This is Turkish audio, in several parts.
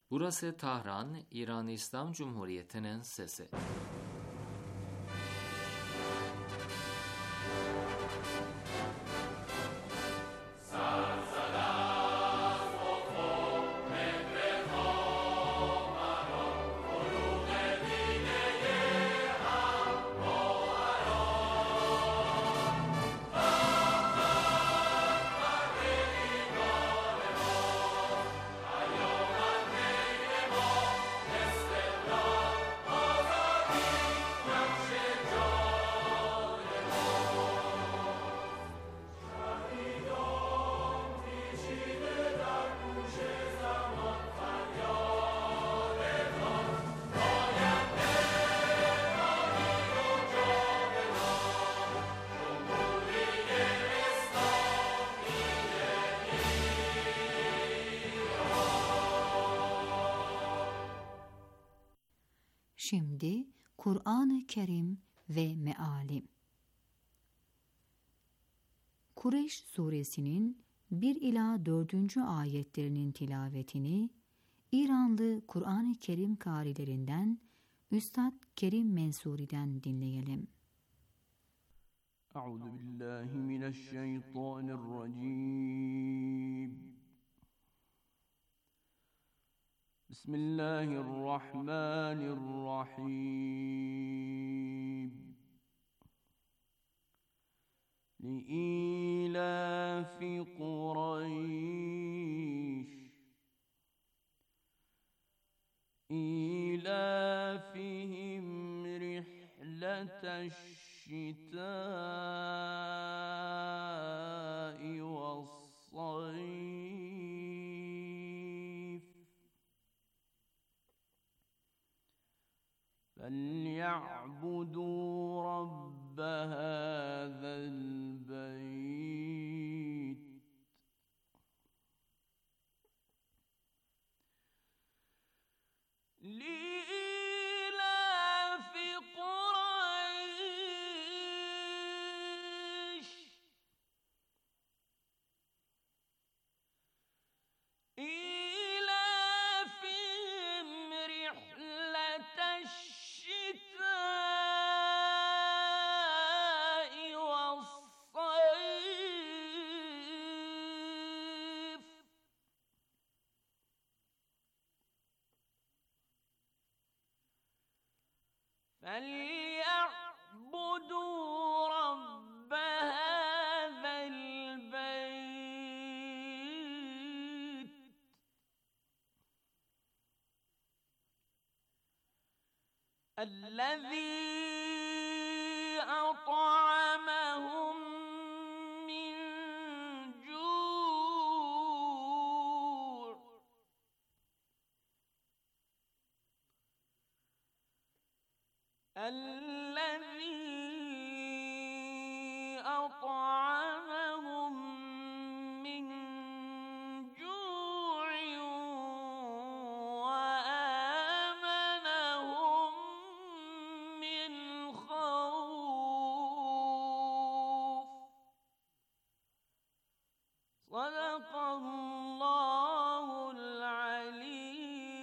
Burası Tahran, İran İslam Cumhuriyeti'nin sesi. Şimdi Kur'an-ı Kerim ve Meali. Kureyş suresinin 1 ila 4. ayetlerinin tilavetini İranlı Kur'an-ı Kerim kârilerinden Üstad Kerim Mensuri'den dinleyelim. Euzubillahimineşşeytanirracim. Bismillahirrahmanirrahim. Li'ilafi Kureyş İlafihim rihleteşşitâ'i ve's-sayf فَلْيَعْبُدُوا رَبَّ هَذَا الْبَيْتِ لِإِيلَافِ قُرَيْشٍ إِيلَافِهِمْ رِحْلَةَ الشِّتَاءِ وَالصَّيْفِ فَلْيَعْبُدُوا رَبَّ هَذَا الْبَيْتِ الَّذِي أَطْعَمَهُم مِّن جُوعٍ الَّذِي أَطْعَمَهُم مِّن جُوعٍ وَآمَنَهُم مِّنْ خَوْفٍ. صَدَقَ اللَّهُ الْعَلِيُّ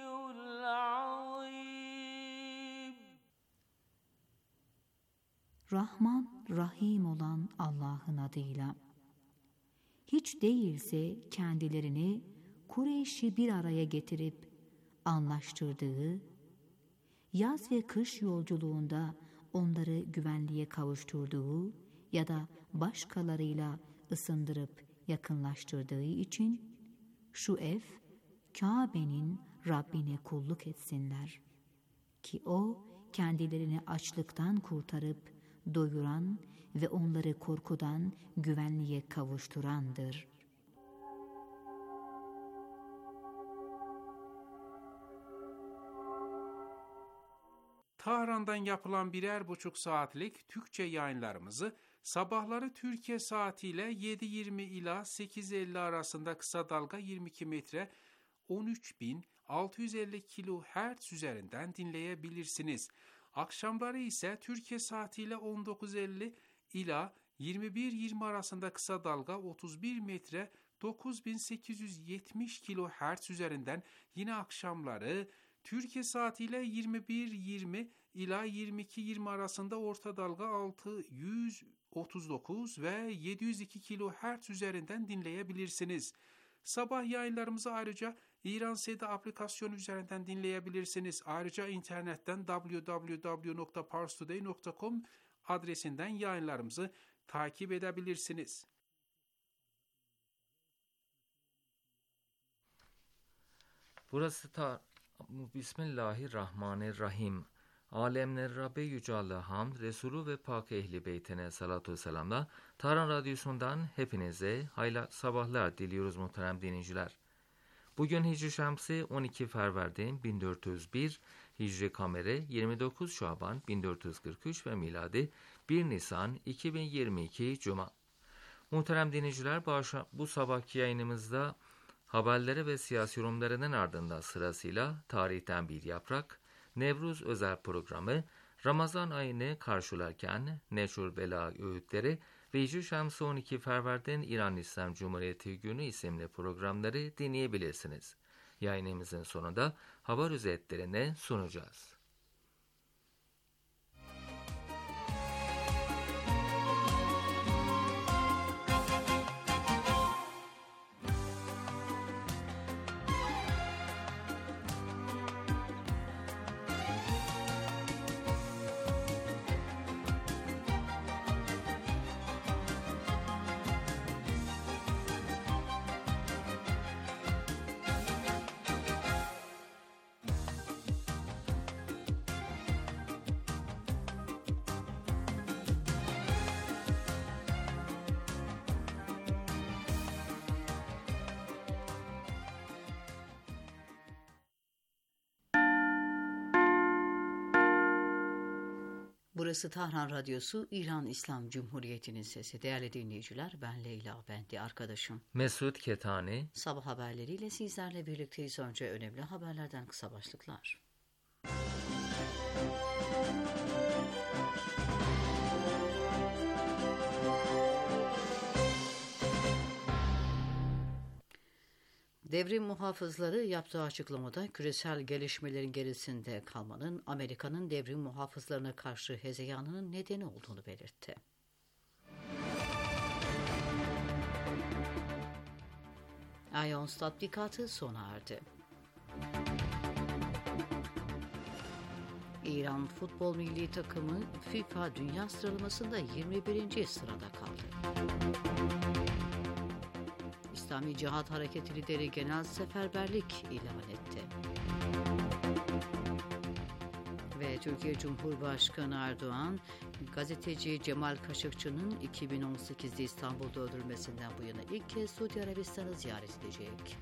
الْعَظِيمُ. Rahman, Rahim olan Allah'ın adıyla. Hiç değilse kendilerini Kureyş'i bir araya getirip anlaştırdığı, yaz ve kış yolculuğunda onları güvenliğe kavuşturduğu ya da başkalarıyla ısındırıp yakınlaştırdığı için şu ev Kabe'nin Rabbine kulluk etsinler ki o kendilerini açlıktan kurtarıp doyuran ve onları korkudan güvenliğe kavuşturandır. Tahran'dan yapılan 1,5 saatlik Türkçe yayınlarımızı sabahları Türkiye saatiyle 7:20 ila 8:50 arasında kısa dalga 22 metre 13.650 kHz üzerinden dinleyebilirsiniz. Akşamları ise Türkiye saatiyle 19:50 ila 21:20 arasında kısa dalga 31 metre 9870 kHz üzerinden, yine akşamları Türkiye saatiyle 21:20 ila 22:20 arasında orta dalga 639 ve 702 kHz üzerinden dinleyebilirsiniz. Sabah yayınlarımızı ayrıca İran Seda aplikasyonu üzerinden dinleyebilirsiniz. Ayrıca internetten www.parstoday.com adresinden yayınlarımızı takip edebilirsiniz. Burası Bismillahirrahmanirrahim. Alemler Rabbi Yüce Allah'a hamd, Resulü ve Pak Ehli Beytine salatu ve selamla Tahran Radyosu'ndan hepinize hayırlı sabahlar diliyoruz muhterem dinleyiciler. Bugün Hicri Şemsi 12 Ferverdin 1401, Hicri Kameri 29 Şaban 1443 ve miladi 1 Nisan 2022 Cuma. Muhterem dinleyiciler, bu sabahki yayınımızda haberlere ve siyasi yorumlarının ardından sırasıyla tarihten bir yaprak, Nevruz özel programı, Ramazan ayını karşılarken Neşur Bela öğütleri ve Hicri Şemsi 12 Ferverdin İran İslam Cumhuriyeti Günü isimli programları dinleyebilirsiniz. Yayınımızın sonunda haber özetlerini sunacağız. Burası Tahran Radyosu, İran İslam Cumhuriyeti'nin sesi. Değerli dinleyiciler, ben Leyla Bendi, arkadaşım Mesut Ketani. Sabah haberleriyle sizlerle birlikteyiz. Önce önemli haberlerden kısa başlıklar. Devrim muhafızları yaptığı açıklamada küresel gelişmelerin gerisinde kalmanın Amerika'nın devrim muhafızlarına karşı hezeyanının nedeni olduğunu belirtti. IONS tatbikatı sona erdi. İran futbol milli takımı FIFA Dünya sıralamasında 21. sırada kaldı. İslami Cihat Hareketi lideri genel seferberlik ilan etti. Ve Türkiye Cumhurbaşkanı Erdoğan, gazeteci Cemal Kaşıkçı'nın 2018'de İstanbul'da öldürülmesinden bu yana ilk kez Suudi Arabistan'ı ziyaret edecek.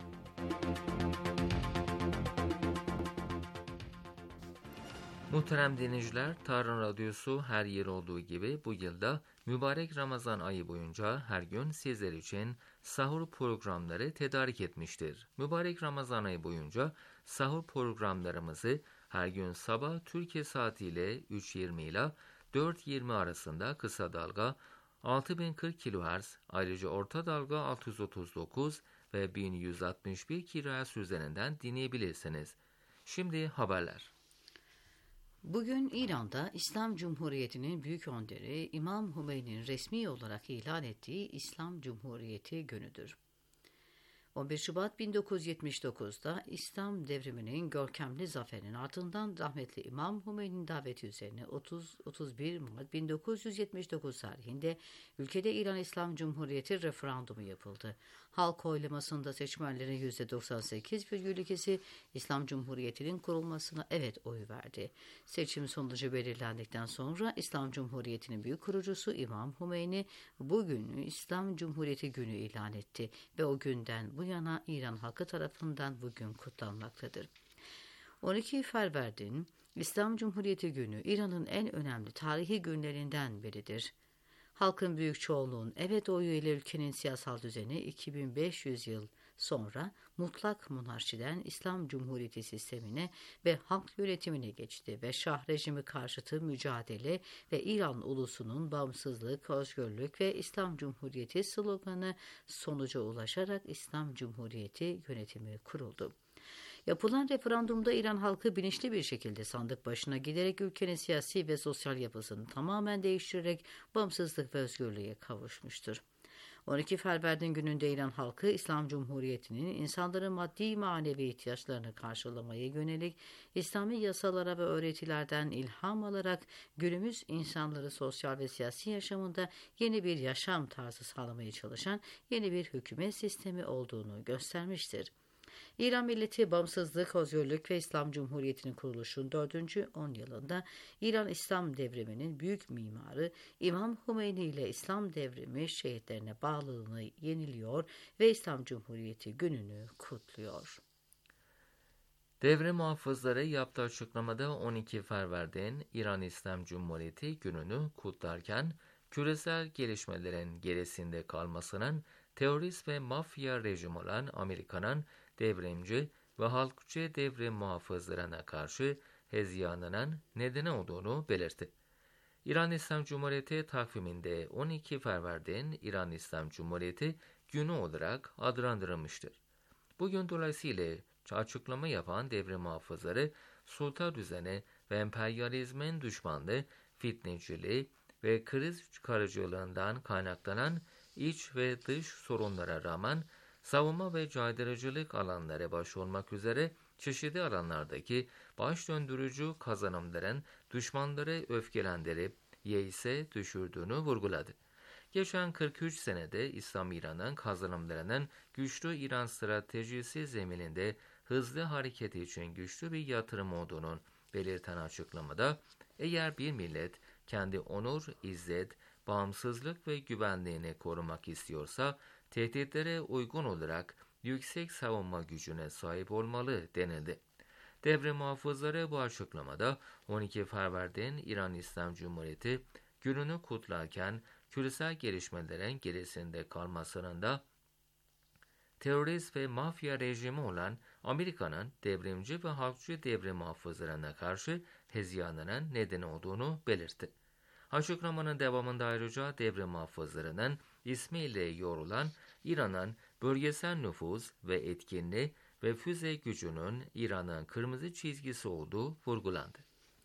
Muhterem dinleyiciler, Tahran Radyosu her yer olduğu gibi bu yılda mübarek Ramazan ayı boyunca her gün sizler için sahur programları tedarik etmiştir. Mübarek Ramazan ayı boyunca sahur programlarımızı her gün sabah Türkiye saatiyle 3:20 ile 4:20 arasında kısa dalga 6040 kHz, ayrıca orta dalga 639 ve 1161 kHz üzerinden dinleyebilirsiniz. Şimdi haberler. Bugün İran'da İslam Cumhuriyeti'nin büyük önderi İmam Hümeyni'nin resmi olarak ilan ettiği İslam Cumhuriyeti günüdür. 11 Şubat 1979'da İslam devriminin görkemli zaferinin ardından rahmetli İmam Hümeyni'nin daveti üzerine 30-31 Mart 1979 tarihinde ülkede İran İslam Cumhuriyeti referandumu yapıldı. Halk oylamasında seçmenlerin %98,2'si İslam Cumhuriyeti'nin kurulmasına evet oyu verdi. Seçim sonucu belirlendikten sonra İslam Cumhuriyeti'nin büyük kurucusu İmam Hümeyni bugünü İslam Cumhuriyeti günü ilan etti ve o günden bu yana İran halkı tarafından bugün kutlanmaktadır. 12 Ferverdin İslam Cumhuriyeti günü İran'ın en önemli tarihi günlerinden biridir. Halkın büyük çoğunluğun evet oyu ile ülkenin siyasal düzeni 2500 yıl Sonra mutlak monarşiden İslam Cumhuriyeti sistemine ve halk yönetimine geçti ve Şah rejimi karşıtı mücadele ve İran ulusunun bağımsızlık, özgürlük ve İslam Cumhuriyeti sloganı sonuca ulaşarak İslam Cumhuriyeti yönetimi kuruldu. Yapılan referandumda İran halkı bilinçli bir şekilde sandık başına giderek ülkenin siyasi ve sosyal yapısını tamamen değiştirerek bağımsızlık ve özgürlüğe kavuşmuştur. 12 Fevriye gününde İran halkı İslam Cumhuriyeti'nin insanların maddi manevi ihtiyaçlarını karşılamaya yönelik İslami yasalara ve öğretilerden ilham alarak günümüz insanları sosyal ve siyasi yaşamında yeni bir yaşam tarzı sağlamaya çalışan yeni bir hükümet sistemi olduğunu göstermiştir. İran milleti bağımsızlık, özgürlük ve İslam Cumhuriyeti'nin kuruluşunun 4. 10 yılında İran İslam devriminin büyük mimarı İmam Hümeyni ile İslam devrimi şehitlerine bağlılığını yeniliyor ve İslam Cumhuriyeti gününü kutluyor. Devrim muhafızları yaptığı açıklamada 12 Fevriye'den İran İslam Cumhuriyeti gününü kutlarken küresel gelişmelerin gerisinde kalmasının terörist ve mafya rejimi olan Amerika'nın devrimci ve halkçı devrim muhafızlarına karşı hezyanının nedeni olduğunu belirtti. İran İslam Cumhuriyeti takviminde 12 Fevriye'den İran İslam Cumhuriyeti günü olarak adlandırılmıştır. Bugün dolayısıyla açıklama yapan devrim muhafızları sultan düzeni ve emperyalizmin düşmanlığı, fitneciliği ve kriz çıkarıcılığından kaynaklanan iç ve dış sorunlara rağmen savunma ve caydırıcılık alanları baş olmak üzere çeşitli alanlardaki baş döndürücü kazanımların düşmanları öfkelendirip yeise düşürdüğünü vurguladı. Geçen 43 senede İslam İran'ın kazanımlarının güçlü İran stratejisi zemininde hızlı hareketi için güçlü bir yatırım olduğunu belirten açıklamada, eğer bir millet kendi onur, izzet, bağımsızlık ve güvenliğini korumak istiyorsa, tehditlere uygun olarak yüksek savunma gücüne sahip olmalı denildi. Devrim muhafızları bu açıklamada 12 Fevriye'den İran İslam Cumhuriyeti gününü kutlarken küresel gelişmelerin gerisinde kalmasının da terörist ve mafya rejimi olan Amerika'nın devrimci ve halkçı devrim muhafızlarına karşı hezyanının nedeni olduğunu belirtti. Açıklamanın devamında ayrıca devrim muhafızlarının ismiyle yorulan İran'ın bölgesel nüfuz ve etkinliği ve füze gücünün İran'ın kırmızı çizgisi olduğu vurgulandı.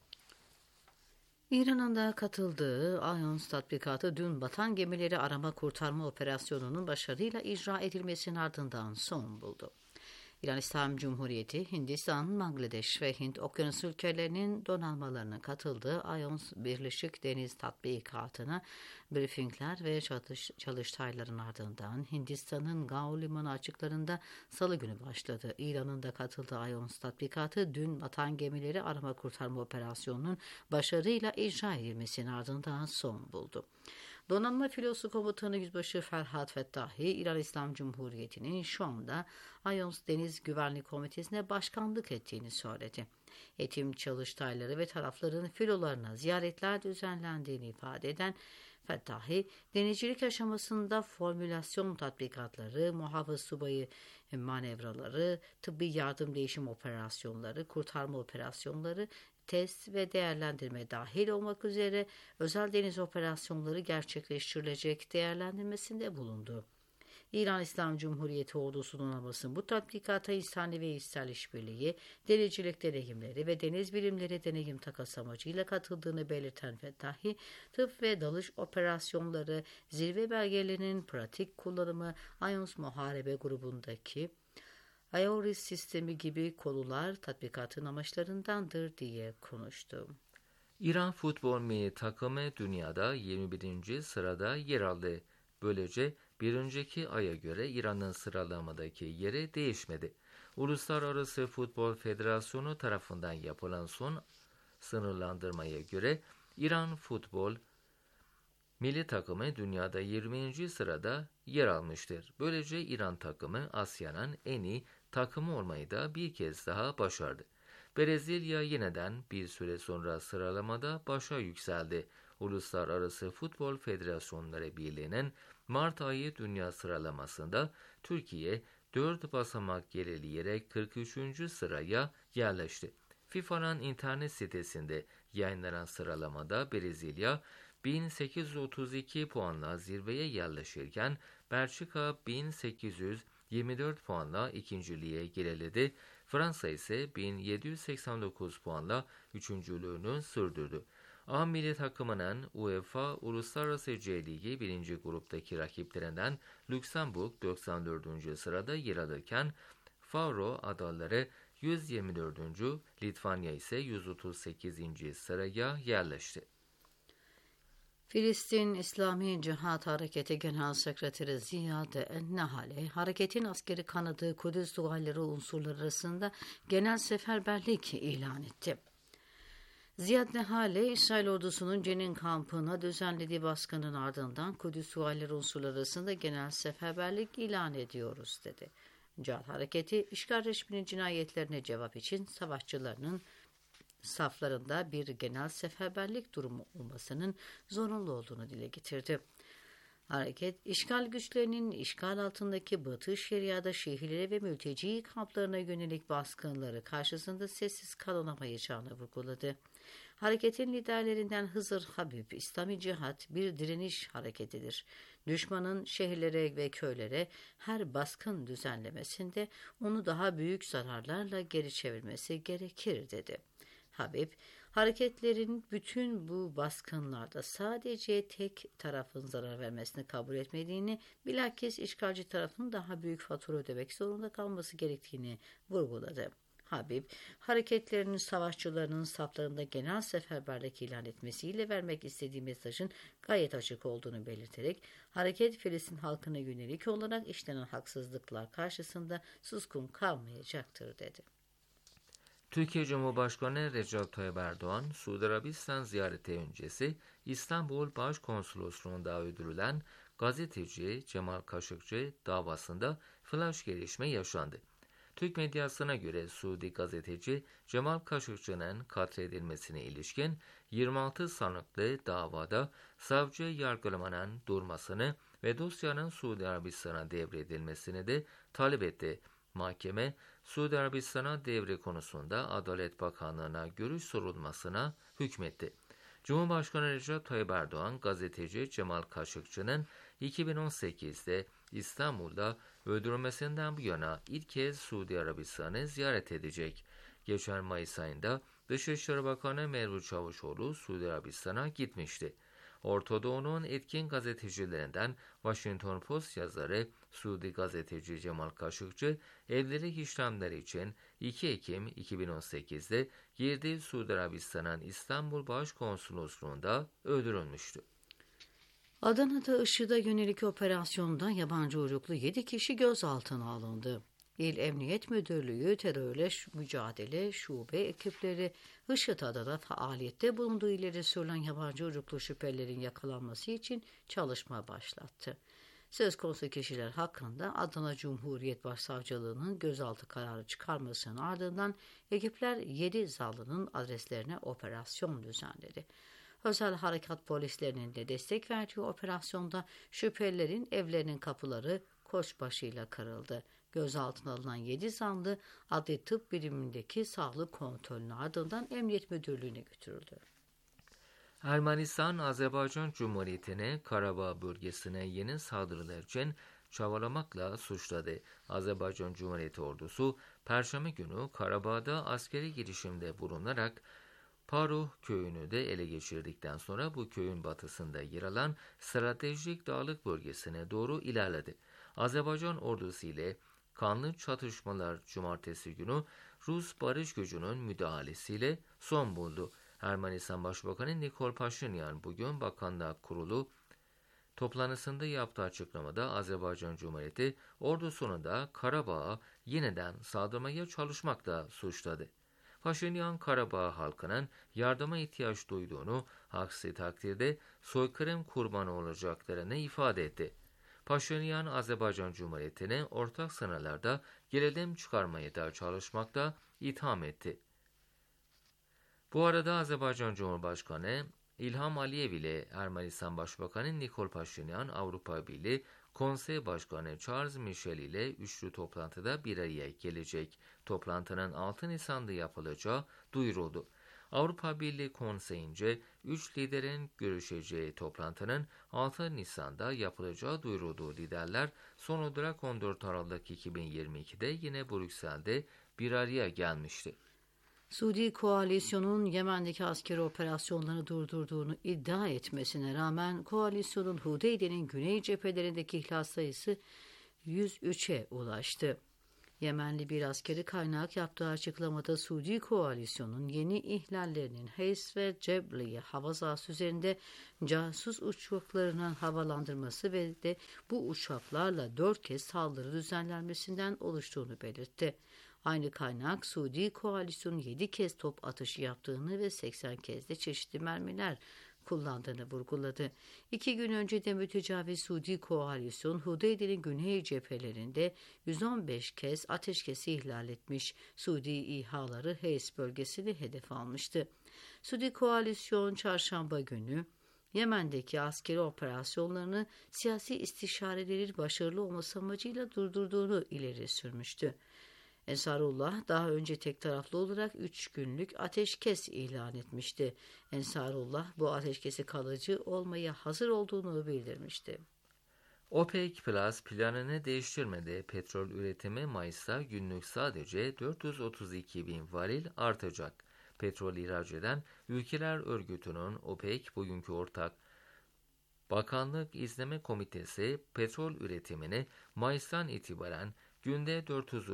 İran'ın da katıldığı IONS tatbikatı dün batan gemileri arama kurtarma operasyonunun başarıyla icra edilmesinin ardından son buldu. İran İslam Cumhuriyeti, Hindistan, Bangladeş ve Hint okyanus ülkelerinin donanmalarına katıldığı IONS Birleşik Deniz Tatbikatı'na briefingler ve çalıştayların ardından Hindistan'ın Gao Limanı açıklarında Salı günü başladı. İran'ın da katıldığı IONS tatbikatı dün batan gemileri arama kurtarma operasyonunun başarıyla icra edilmesinin ardından son buldu. Donanma Filosu Komutanı Yüzbaşı Ferhat Fettahi, İran İslam Cumhuriyeti'nin şu anda IONS Deniz Güvenlik Komitesi'ne başkanlık ettiğini söyledi. Eğitim çalıştayları ve tarafların filolarına ziyaretler düzenlendiğini ifade eden Fettahi, denizcilik aşamasında formülasyon tatbikatları, muhafız subayı manevraları, tıbbi yardım değişim operasyonları, kurtarma operasyonları, test ve değerlendirme dahil olmak üzere özel deniz operasyonları gerçekleştirilecek değerlendirmesinde bulundu. İran İslam Cumhuriyeti ordusu donanmasının bu tatbikata insani ve içsel işbirliği, denizcilik deneyimleri ve deniz birimleri deneyim takas amacıyla katıldığını belirten Fettahi, tıp ve dalış operasyonları, zirve belgelerinin pratik kullanımı, IONS Muharebe grubundaki IORIS sistemi gibi konular tatbikatın amaçlarındandır diye konuştu. İran futbol milli takımı dünyada 21. sırada yer aldı. Böylece bir önceki aya göre İran'ın sıralamadaki yeri değişmedi. Uluslararası Futbol Federasyonu tarafından yapılan son sınırlandırmaya göre İran futbol milli takımı dünyada 20. sırada yer almıştır. Böylece İran takımı Asya'nın en iyi takımı olmayı da bir kez daha başardı. Brezilya yeniden bir süre sonra sıralamada başa yükseldi. Uluslararası Futbol Federasyonları Birliği'nin Mart ayı dünya sıralamasında Türkiye 4 basamak gerileyerek 43. sıraya yerleşti. FIFA'nın internet sitesinde yayınlanan sıralamada Brezilya 1832 puanla zirveye yerleşirken Belçika 1824 puanla ikinciliğe geriledi. Fransa ise 1789 puanla üçüncülüğünü sürdürdü. A milli takımının UEFA Uluslararası C Ligi 1. gruptaki rakiplerinden Lüksemburg 94. sırada yer alırken Faroe Adaları 124. Litvanya ise 138. sıraya yerleşti. Filistin İslami Cihat Hareketi Genel Sekreteri Ziyad el-Nahale, hareketin askeri kanadı Kudüs Duvarları unsurları arasında genel seferberlik ilan etti. Ziyad Nahale, İsrail ordusunun Cenin kampına düzenlediği baskının ardından Kudüs Duvarları unsurları arasında genel seferberlik ilan ediyoruz dedi. Cihat Hareketi, işgal rejiminin cinayetlerine cevap için savaşçılarının saflarında bir genel seferberlik durumu olmasının zorunlu olduğunu dile getirdi. Hareket, işgal güçlerinin işgal altındaki Batı Şeria'da şehirlere ve mülteci kamplarına yönelik baskınları karşısında sessiz kalınamayacağını vurguladı. Hareketin liderlerinden Hızır Habib, İslami Cihat bir direniş hareketidir. Düşmanın şehirlere ve köylere her baskın düzenlemesinde onu daha büyük zararlarla geri çevirmesi gerekir dedi. Habib, hareketlerin bütün bu baskınlarda sadece tek tarafın zarar vermesini kabul etmediğini, bilakis işgalci tarafın daha büyük fatura ödemek zorunda kalması gerektiğini vurguladı. Habib, hareketlerinin savaşçılarının saflarında genel seferberlik ilan etmesiyle vermek istediği mesajın gayet açık olduğunu belirterek, hareket Filistin halkına yönelik olarak işlenen haksızlıklar karşısında suskun kalmayacaktır dedi. Türkiye Cumhurbaşkanı Recep Tayyip Erdoğan, Suudi Arabistan ziyareti öncesi İstanbul Başkonsolosluğu'nda öldürülen gazeteci Cemal Kaşıkçı davasında flash gelişme yaşandı. Türk medyasına göre Suudi gazeteci Cemal Kaşıkçı'nın katledilmesine ilişkin 26 sanıklı davada savcı yargılamanın durmasını ve dosyanın Suudi Arabistan'a devredilmesini de talep etti. Mahkeme, Suudi Arabistan'a devre konusunda Adalet Bakanlığı'na görüş sorulmasına hükmetti. Cumhurbaşkanı Recep Tayyip Erdoğan, gazeteci Cemal Kaşıkçı'nın 2018'de İstanbul'da öldürülmesinden bu yana ilk kez Suudi Arabistan'ı ziyaret edecek. Geçen Mayıs ayında Dışişleri Bakanı Mevlüt Çavuşoğlu Suudi Arabistan'a gitmişti. Orta Doğu'nun etkin gazetecilerinden Washington Post yazarı Suudi gazeteci Cemal Kaşıkçı, evlilik işlemleri için 2 Ekim 2018'de girdiği Suudi Arabistan'ın İstanbul Başkonsolosluğu'nda öldürülmüştü. Adana'da IŞİD'e yönelik operasyonda yabancı uyruklu 7 kişi gözaltına alındı. İl Emniyet Müdürlüğü Terörle Mücadele Şube ekipleri IŞİD'de faaliyette bulunduğu ileri sürülen yabancı uyruklu şüphelilerin yakalanması için çalışma başlattı. Söz konusu kişiler hakkında Adana Cumhuriyet Başsavcılığı'nın gözaltı kararı çıkarmasının ardından ekipler 7 zanlının adreslerine operasyon düzenledi. Özel harekat polislerinin de destek verdiği operasyonda şüphelilerin evlerinin kapıları koçbaşıyla kırıldı. Gözaltına alınan 7 zanlı adli tıp birimindeki sağlık kontrolünün ardından Emniyet Müdürlüğü'ne götürüldü. Ermenistan, Azerbaycan Cumhuriyeti'ne Karabağ bölgesine yeni saldırılar için çabalamakla suçladı. Azerbaycan Cumhuriyeti ordusu, Perşembe günü Karabağ'da askeri girişimde bulunarak Paruh köyünü de ele geçirdikten sonra bu köyün batısında yer alan stratejik dağlık bölgesine doğru ilerledi. Azerbaycan ordusu ile kanlı çatışmalar cumartesi günü Rus barış gücünün müdahalesiyle son buldu. Ermenistan Başbakanı Nikol Paşinyan bugün Bakanlar Kurulu toplantısında yaptığı açıklamada Azerbaycan Cumhuriyeti ordusunu da Karabağ'a yeniden saldırmaya çalışmakla suçladı. Paşinyan, Karabağ halkının yardıma ihtiyaç duyduğunu, aksi takdirde soykırım kurbanı olacaklarını ifade etti. Paşinyan, Azerbaycan Cumhuriyeti'ne ortak sınırlarda gerilim çıkarmaya da çalışmakta itham etti. Bu arada Azerbaycan Cumhurbaşkanı İlham Aliyev ile Ermenistan Başbakanı Nikol Paşinyan, Avrupa Birliği Konsey Başkanı Charles Michel ile üçlü toplantıda bir araya gelecek. Toplantının 6 Nisan'da yapılacağı duyuruldu. Avrupa Birliği Konseyi'nce 3 liderin görüşeceği toplantının 6 Nisan'da yapılacağı duyuruldu. Liderler son olarak 14 Aralık 2022'de yine Brüksel'de bir araya gelmişti. Suudi koalisyonun Yemen'deki askeri operasyonlarını durdurduğunu iddia etmesine rağmen koalisyonun Hudeyde'nin güney cephelerindeki ihlas sayısı 103'e ulaştı. Yemenli bir askeri kaynak yaptığı açıklamada Suudi koalisyonun yeni ihlallerinin Heys ve Cebliye hava sahası üzerinde casus uçaklarının havalandırması ve de bu uçaklarla 4 kez saldırı düzenlenmesinden oluştuğunu belirtti. Aynı kaynak Suudi koalisyonun 7 kez top atışı yaptığını ve 80 kez de çeşitli mermiler kullandığını vurguladı. 2 gün önce de mütecaviz Suudi koalisyon Hudeyde'nin güney cephelerinde 115 kez ateşkesi ihlal etmiş. Suudi İHA'ları Heys bölgesini hedef almıştı. Suudi koalisyon çarşamba günü Yemen'deki askeri operasyonlarını siyasi istişarelerin başarılı olması amacıyla durdurduğunu ileri sürmüştü. Ensarullah daha önce tek taraflı olarak 3 günlük ateşkes ilan etmişti. Ensarullah bu ateşkesi kalıcı olmaya hazır olduğunu bildirmişti. OPEC Plus planını değiştirmedi. Petrol üretimi Mayıs'ta günlük sadece 432 bin varil artacak. Petrol ihraç eden Ülkeler Örgütü'nün OPEC bugünkü ortak Bakanlık İzleme Komitesi petrol üretimini Mayıs'tan itibaren günde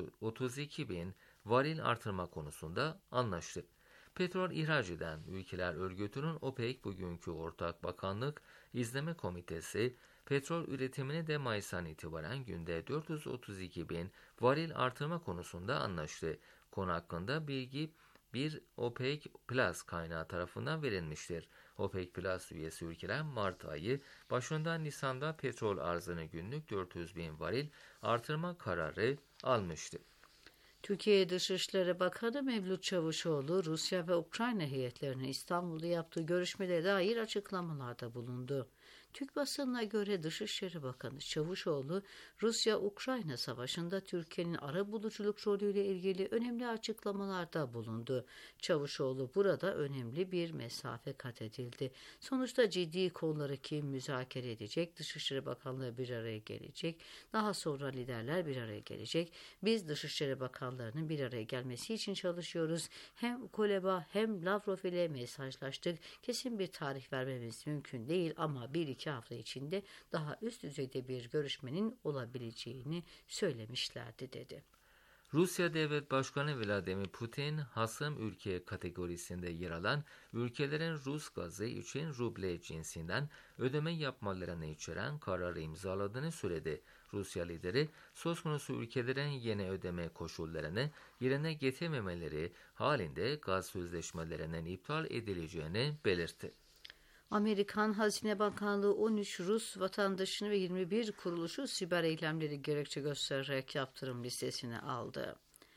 432 bin varil artırma konusunda anlaştı. Petrol ihraç eden Ülkeler Örgütü'nün OPEC bugünkü ortak bakanlık izleme komitesi petrol üretimini de Mayıs'tan itibaren günde 432 bin varil artırma konusunda anlaştı. Konu hakkında bilgi bir OPEC Plus kaynağı tarafından verilmiştir. OPEC Plus üyesi ülkeler Mart ayı başından Nisan'da petrol arzını günlük 400 bin varil artırma kararı almıştı. Türkiye Dışişleri Bakanı Mevlüt Çavuşoğlu, Rusya ve Ukrayna heyetlerinin İstanbul'da yaptığı görüşmelere dair açıklamalarda bulundu. Türk basınına göre Dışişleri Bakanı Çavuşoğlu, Rusya-Ukrayna savaşında Türkiye'nin arabuluculuk rolüyle ilgili önemli açıklamalarda bulundu. Çavuşoğlu burada önemli bir mesafe kat edildi. Sonuçta ciddi konuları kim müzakere edecek? Dışişleri Bakanlığı bir araya gelecek. Daha sonra liderler bir araya gelecek. Biz Dışişleri Bakanlarının bir araya gelmesi için çalışıyoruz. Hem Kuleba hem Lavrov ile mesajlaştık. Kesin bir tarih vermemiz mümkün değil ama 1-2 hafta içinde daha üst düzeyde bir görüşmenin olabileceğini söylemişlerdi dedi. Rusya Devlet Başkanı Vladimir Putin, hasım ülke kategorisinde yer alan ülkelerin Rus gazı için ruble cinsinden ödeme yapmalarını içeren kararı imzaladığını söyledi. Rusya lideri, söz konusu ülkelerin yeni ödeme koşullarını yerine getirmemeleri halinde gaz sözleşmelerinin iptal edileceğini belirtti. Amerikan Hazine Bakanlığı 13 Rus vatandaşını ve 21 kuruluşu siber eylemleri gerekçe göstererek yaptırım listesine aldı.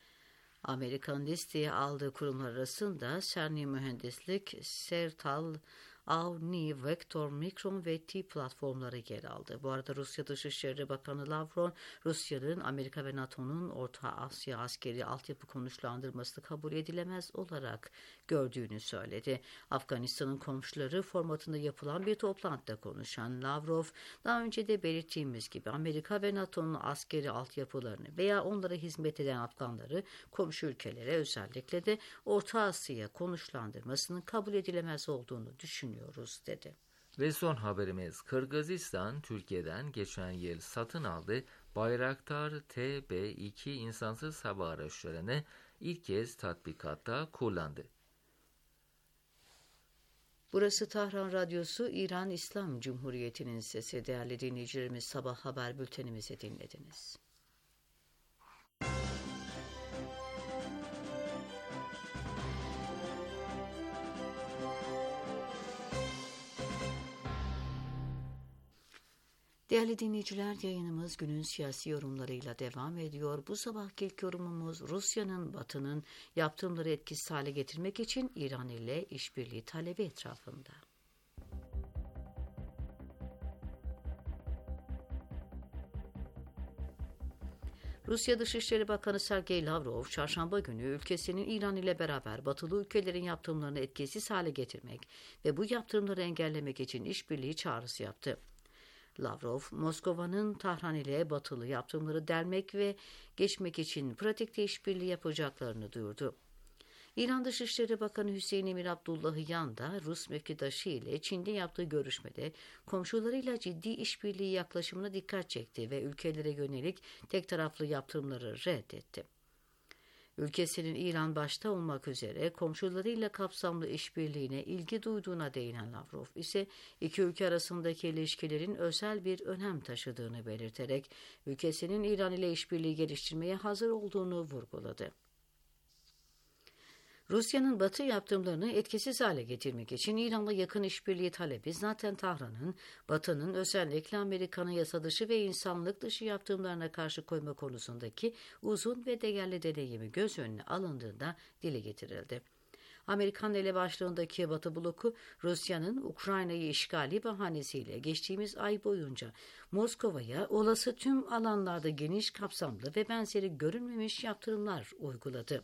Amerikan listeye aldığı kurumlar arasında Cerny Mühendislik, Sertal, Avni, Vektor, Mikron ve T platformları yer aldı. Bu arada Rusya Dışişleri Bakanı Lavrov, Rusya'nın Amerika ve NATO'nun Orta Asya askeri altyapı konuşlandırmasını kabul edilemez olarak gördüğünü söyledi. Afganistan'ın komşuları formatında yapılan bir toplantıda konuşan Lavrov, daha önce de belirttiğimiz gibi Amerika ve NATO'nun askeri altyapılarını veya onlara hizmet eden Afganları komşu ülkelere özellikle de Orta Asya konuşlandırmasının kabul edilemez olduğunu düşünüyoruz dedi. Ve son haberimiz, Kırgızistan Türkiye'den geçen yıl satın aldığı Bayraktar TB2 insansız hava araçlarını ilk kez tatbikatta kullandı. Burası Tahran Radyosu, İran İslam Cumhuriyeti'nin sesi. Değerli dinleyicilerimiz, sabah haber bültenimizi dinlediniz. Değerli dinleyiciler, yayınımız günün siyasi yorumlarıyla devam ediyor. Bu sabahki ilk yorumumuz Rusya'nın Batı'nın yaptırımları etkisiz hale getirmek için İran ile işbirliği talebi etrafında. Rusya Dışişleri Bakanı Sergey Lavrov, çarşamba günü ülkesinin İran ile beraber batılı ülkelerin yaptırımlarını etkisiz hale getirmek ve bu yaptırımları engellemek için işbirliği çağrısı yaptı. Lavrov, Moskova'nın Tahran ile batılı yaptırımları delmek ve geçmek için pratikte işbirliği yapacaklarını duyurdu. İran Dışişleri Bakanı Hüseyin Emir Abdullahiyan da Rus mevkidaşı ile Çin'de yaptığı görüşmede komşularıyla ciddi işbirliği yaklaşımına dikkat çekti ve ülkelere yönelik tek taraflı yaptırımları reddetti. Ülkesinin İran başta olmak üzere komşularıyla kapsamlı işbirliğine ilgi duyduğuna değinen Lavrov ise iki ülke arasındaki ilişkilerin özel bir önem taşıdığını belirterek ülkesinin İran ile işbirliği geliştirmeye hazır olduğunu vurguladı. Rusya'nın Batı yaptırımlarını etkisiz hale getirmek için İran'la yakın işbirliği talebi zaten Tahran'ın, Batı'nın özellikle Amerika'nın yasa dışı ve insanlık dışı yaptırımlarına karşı koyma konusundaki uzun ve değerli deneyimi göz önüne alındığında dile getirildi. Amerikan elebaşlığındaki Batı bloku, Rusya'nın Ukrayna'yı işgali bahanesiyle geçtiğimiz ay boyunca Moskova'ya olası tüm alanlarda geniş kapsamlı ve benzeri görülmemiş yaptırımlar uyguladı.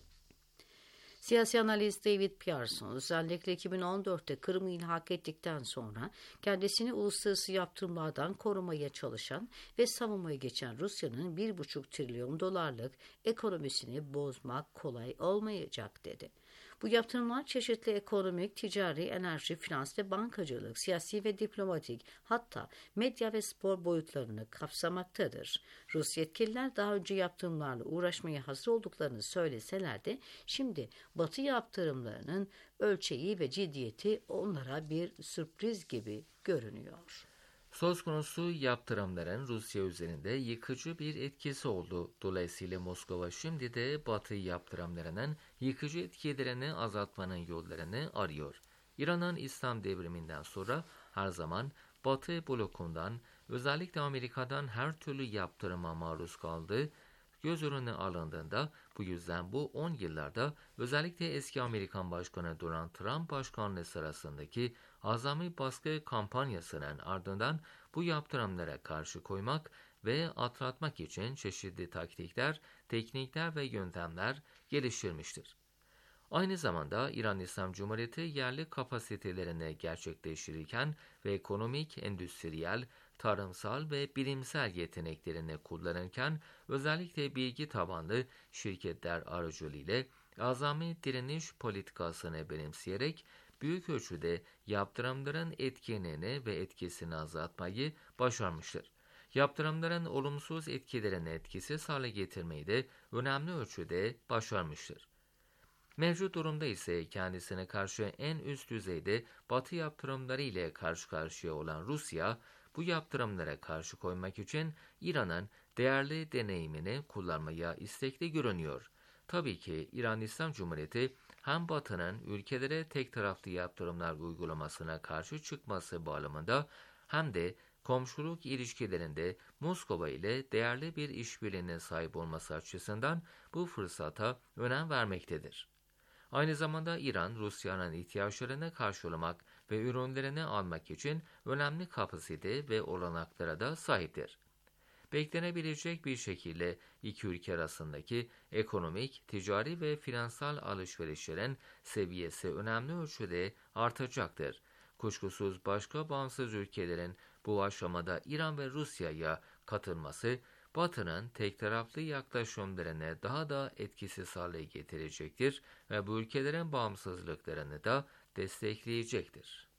Siyasi analist David Pearson özellikle 2014'te Kırım'ı ilhak ettikten sonra kendisini uluslararası yaptırımlardan korumaya çalışan ve savunmaya geçen Rusya'nın 1,5 trilyon dolarlık ekonomisini bozmak kolay olmayacak dedi. Bu yaptırımlar çeşitli ekonomik, ticari, enerji, finans ve bankacılık, siyasi ve diplomatik, hatta medya ve spor boyutlarını kapsamaktadır. Rus yetkililer daha önce yaptırımlarla uğraşmaya hazır olduklarını söyleseler de şimdi Batı yaptırımlarının ölçeği ve ciddiyeti onlara bir sürpriz gibi görünüyor. Söz konusu yaptırımların Rusya üzerinde yıkıcı bir etkisi oldu. Dolayısıyla Moskova şimdi de Batı yaptırımlarının yıkıcı etkilerini azaltmanın yollarını arıyor. İran'ın İslam devriminden sonra her zaman Batı blokundan, özellikle Amerika'dan her türlü yaptırıma maruz kaldı. Göz önüne alındığında bu yüzden bu 10 yıllarda özellikle eski Amerikan Başkanı Donald Trump başkanlığı sırasındaki azami baskı kampanyasının ardından bu yaptırımlara karşı koymak ve atlatmak için çeşitli taktikler, teknikler ve yöntemler geliştirmiştir. Aynı zamanda İran İslam Cumhuriyeti yerli kapasitelerini gerçekleştirirken ve ekonomik, endüstriyel, tarımsal ve bilimsel yeteneklerini kullanırken özellikle bilgi tabanlı şirketler aracılığıyla azami direniş politikasını benimseyerek büyük ölçüde yaptırımların etkinliğini ve etkisini azaltmayı başarmıştır. Yaptırımların olumsuz etkilerini etkisiz hale getirmeyi de önemli ölçüde başarmıştır. Mevcut durumda ise kendisine karşı en üst düzeyde Batı yaptırımları ile karşı karşıya olan Rusya, bu yaptırımlara karşı koymak için İran'ın değerli deneyimini kullanmaya istekli görünüyor. Tabii ki İran İslam Cumhuriyeti hem Batı'nın ülkelere tek taraflı yaptırımlar uygulamasına karşı çıkması bağlamında hem de komşuluk ilişkilerinde Moskova ile değerli bir işbirliğine sahip olması açısından bu fırsata önem vermektedir. Aynı zamanda İran, Rusya'nın ihtiyaçlarını karşılamak ve ürünlerini almak için önemli kapasite ve olanaklara da sahiptir. Beklenebilecek bir şekilde iki ülke arasındaki ekonomik, ticari ve finansal alışverişlerin seviyesi önemli ölçüde artacaktır. Kuşkusuz başka bağımsız ülkelerin bu aşamada İran ve Rusya'ya katılması, Batı'nın tek taraflı yaklaşımlarını daha da etkisiz hale getirecektir ve bu ülkelerin bağımsızlıklarını da destekleyecektir.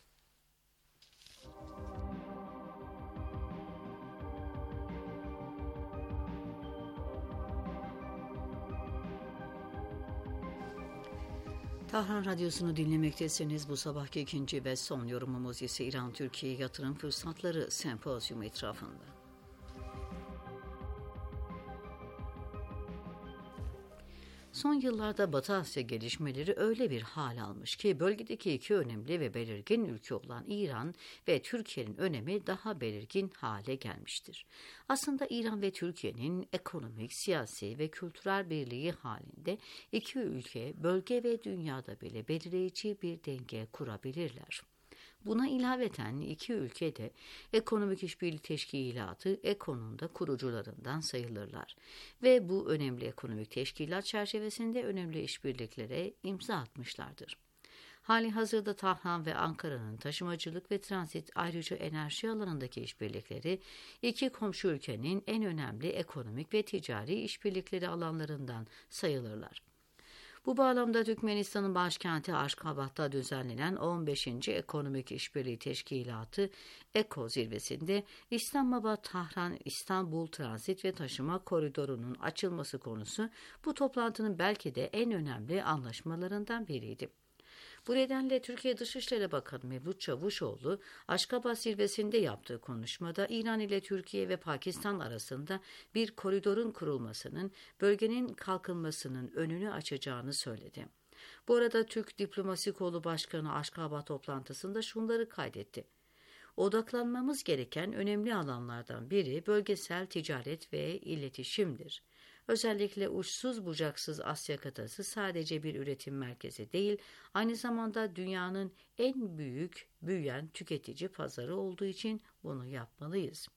Tahran Radyosu'nu dinlemektesiniz. Bu sabahki ikinci ve son yorumumuz ise İran-Türkiye yatırım fırsatları sempozyumu etrafında. Son yıllarda Batı Asya gelişmeleri öyle bir hal almış ki bölgedeki iki önemli ve belirgin ülke olan İran ve Türkiye'nin önemi daha belirgin hale gelmiştir. Aslında İran ve Türkiye'nin ekonomik, siyasi ve kültürel birliği halinde iki ülke bölge ve dünyada bile belirleyici bir denge kurabilirler. Buna ilaveten iki ülke de Ekonomik İşbirliği Teşkilatı ECO'nun da kurucularından sayılırlar ve bu önemli ekonomik teşkilat çerçevesinde önemli işbirliklere imza atmışlardır. Hali hazırda Tahran ve Ankara'nın taşımacılık ve transit ayrıca enerji alanındaki işbirlikleri iki komşu ülkenin en önemli ekonomik ve ticari işbirlikleri alanlarından sayılırlar. Bu bağlamda Türkmenistan'ın başkenti Aşkabat'ta düzenlenen 15. Ekonomik İşbirliği Teşkilatı ECO zirvesinde İslamabad-Tahran-İstanbul transit ve taşıma koridorunun açılması konusu bu toplantının belki de en önemli anlaşmalarından biriydi. Bu nedenle Türkiye Dışişleri Bakanı Mevlüt Çavuşoğlu, Aşkabat zirvesinde yaptığı konuşmada İran ile Türkiye ve Pakistan arasında bir koridorun kurulmasının bölgenin kalkınmasının önünü açacağını söyledi. Bu arada Türk Diplomasi Kolu Başkanı Aşkabat toplantısında şunları kaydetti. Odaklanmamız gereken önemli alanlardan biri bölgesel ticaret ve iletişimdir. Özellikle uçsuz bucaksız Asya kıtası sadece bir üretim merkezi değil, aynı zamanda dünyanın en büyük büyüyen tüketici pazarı olduğu için bunu yapmalıyız.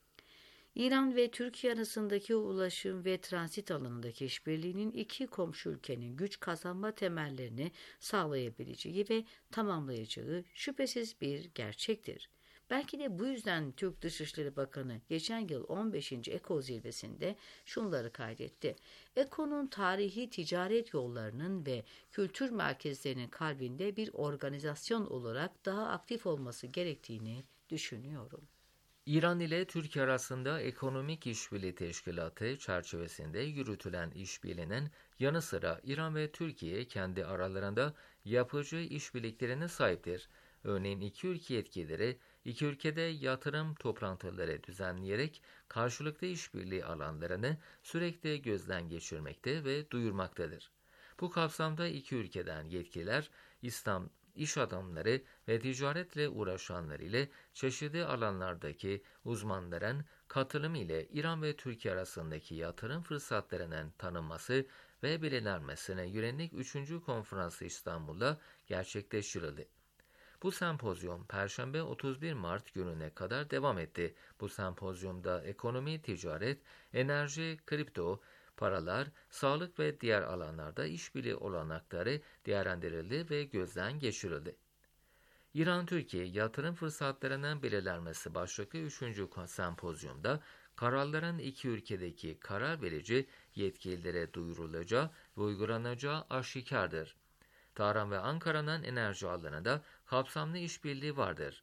İran ve Türkiye arasındaki ulaşım ve transit alanındaki işbirliğinin iki komşu ülkenin güç kazanma temellerini sağlayabileceği ve tamamlayacağı şüphesiz bir gerçektir. Belki de bu yüzden Türk Dışişleri Bakanı geçen yıl 15. ECO zirvesinde şunları kaydetti. ECO'nun tarihi ticaret yollarının ve kültür merkezlerinin kalbinde bir organizasyon olarak daha aktif olması gerektiğini düşünüyorum. İran ile Türkiye arasında Ekonomik İşbirliği Teşkilatı çerçevesinde yürütülen işbirliğinin yanı sıra İran ve Türkiye kendi aralarında yapıcı işbirliklerine sahiptir. Örneğin iki ülke yetkilileri iki ülkede yatırım toplantıları düzenleyerek karşılıklı işbirliği alanlarını sürekli gözden geçirmekte ve duyurmaktadır. Bu kapsamda iki ülkeden yetkililer İslam iş adamları ve ticaretle uğraşanlar ile çeşitli alanlardaki uzmanların katılımı ile İran ve Türkiye arasındaki yatırım fırsatlarının tanınması ve belirlenmesine yönelik 3. konferansı İstanbul'da gerçekleştirildi. Bu sempozyum Perşembe 31 Mart gününe kadar devam etti. Bu sempozyumda ekonomi, ticaret, enerji, kripto, paralar, sağlık ve diğer alanlarda işbirliği olanakları değerlendirildi ve gözden geçirildi. İran-Türkiye yatırım fırsatlarının belirlenmesi başlıklı 3. sempozyumda kararların iki ülkedeki karar verici yetkililere duyurulacağı ve uygulanacağı aşikardır. Tahran ve Ankara'nın enerji alanında kapsamlı işbirliği vardır.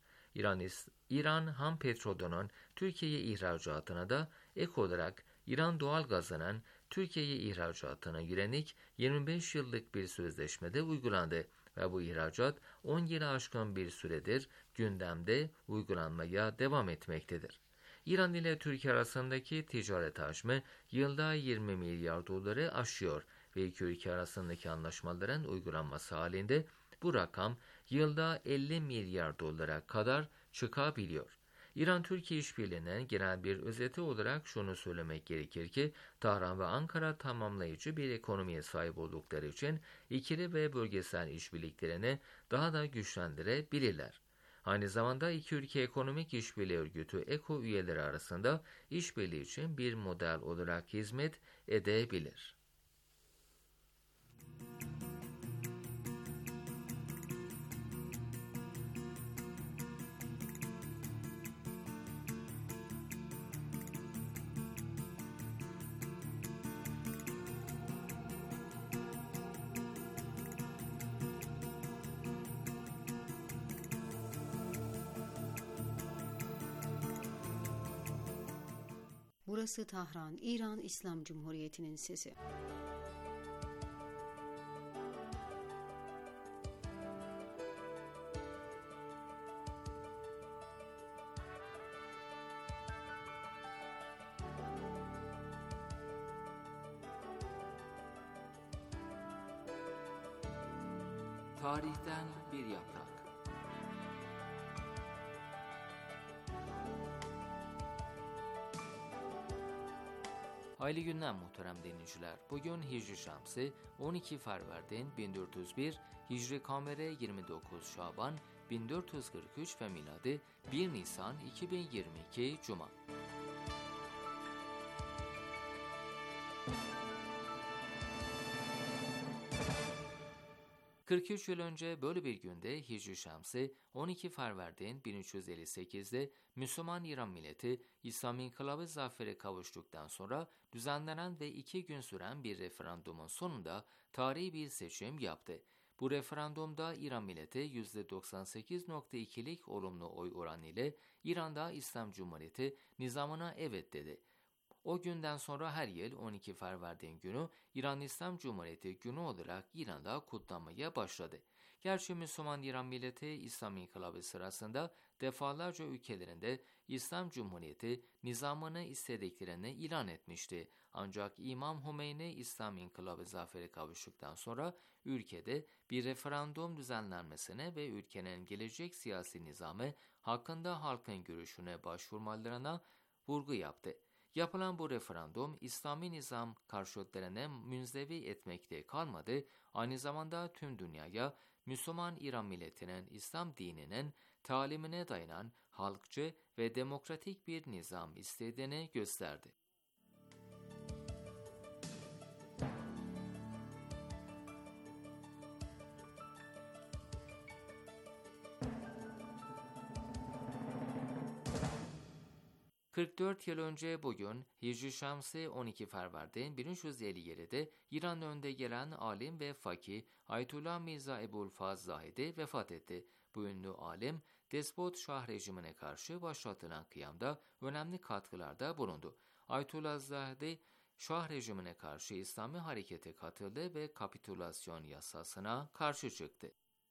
İran ham petrolünün Türkiye'ye ihracatına da ek olarak İran doğal gazının Türkiye'ye ihracatına yönelik 25 yıllık bir sözleşmede uygulandı ve bu ihracat 10 yılı aşkın bir süredir gündemde uygulanmaya devam etmektedir. İran ile Türkiye arasındaki ticaret hacmi yılda 20 milyar doları aşıyor ve iki ülke arasındaki anlaşmaların uygulanması halinde bu rakam yılda 50 milyar dolara kadar çıkabiliyor. İran-Türkiye işbirliğinin genel bir özeti olarak şunu söylemek gerekir ki Tahran ve Ankara tamamlayıcı bir ekonomiye sahip oldukları için ikili ve bölgesel işbirliklerini daha da güçlendirebilirler. Aynı zamanda iki ülke ekonomik işbirliği örgütü ECO üyeleri arasında işbirliği için bir model olarak hizmet edebilir. Burası Tahran, İran İslam Cumhuriyeti'nin sesi. Tarihten bir yaprak. Hayırlı günler muhterem dinleyiciler. Bugün Hicri Şamsı 12 Fərvərdin 1401, Hicri Kameri 29 Şaban 1443 ve miladi 1 Nisan 2022 Cuma. 43 yıl önce böyle bir günde Hicri Şamsi 12 Farvardin 1358'de Müslüman İran milleti İslam İnkılabı zafere kavuştuktan sonra düzenlenen ve 2 gün süren bir referandumun sonunda tarihi bir seçim yaptı. Bu referandumda İran milleti %98.2'lik olumlu oy oranı ile İran'da İslam Cumhuriyeti nizamına evet dedi. O günden sonra her yıl 12 Farvardin günü İran İslam Cumhuriyeti günü olarak İran'da kutlanmaya başladı. Gerçi Müslüman İran milleti İslam İnkılabı sırasında defalarca ülkelerinde İslam Cumhuriyeti nizamını istediklerini ilan etmişti. Ancak İmam Hümeyni İslam İnkılabı zaferi kavuştuktan sonra ülkede bir referandum düzenlenmesine ve ülkenin gelecek siyasi nizamı hakkında halkın görüşüne başvurmalarına vurgu yaptı. Yapılan bu referandum İslami nizam karşıtlarını münzevi etmekte kalmadı, aynı zamanda tüm dünyaya Müslüman İran milletinin İslam dininin talimine dayanan halkçı ve demokratik bir nizam istediğini gösterdi. ...44 yıl önce bugün Hicri Şamsi 12 Farvardin 1357'de İran önde gelen alim ve fakih Ayetullah Mirza Ebu'l-Fazl Zahidi vefat etti. Bu ünlü alim despot Şah rejimine karşı başlatılan kıyamda önemli katkılarda bulundu. Ayetullah Zahidi Şah rejimine karşı İslami harekete katıldı ve kapitülasyon yasasına karşı çıktı.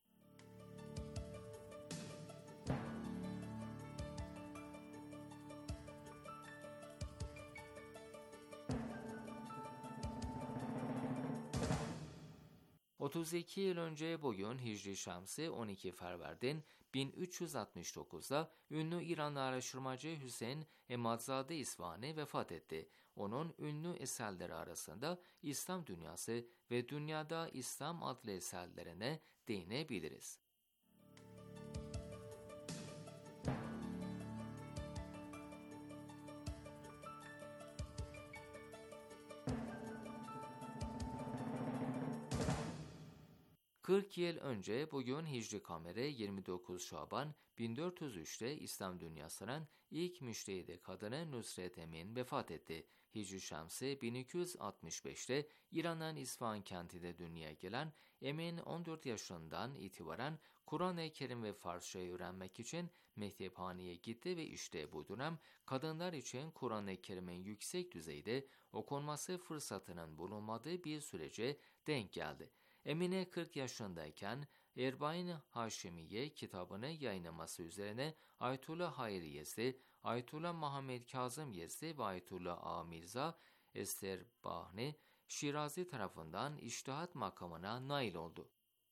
...32 yıl önce bugün Hicri Şamsi 12 Farvardin 1369'da ünlü İranlı araştırmacı Hüseyin Emadzade İsfahani vefat etti. Onun ünlü eserleri arasında İslam Dünyası ve Dünyada İslam adlı eserlerine değinebiliriz. ...40 yıl önce bugün Hicri Kameri 29 Şaban 1403'te İslam dünyasının ilk müştehide kadını Nusret Emin vefat etti. Hicri Şamsi 1265'te İran'ın İsfahan kentinde dünyaya gelen Emin 14 yaşından itibaren Kur'an-ı Kerim ve Farsçayı öğrenmek için Mektephane'ye gitti ve işte bu dönem kadınlar için Kur'an-ı Kerim'in yüksek düzeyde okunması fırsatının bulunmadığı bir sürece denk geldi. Emine 40 yaşındayken Erbain Haşimiye kitabını yayınlaması üzerine Ayetullah Hayri Yezdi, Ayetullah Muhammed Kazım Yezdi ve Ayetullah Ağa Mirza Esterbahni Şirazi tarafından içtihat makamına nail oldu.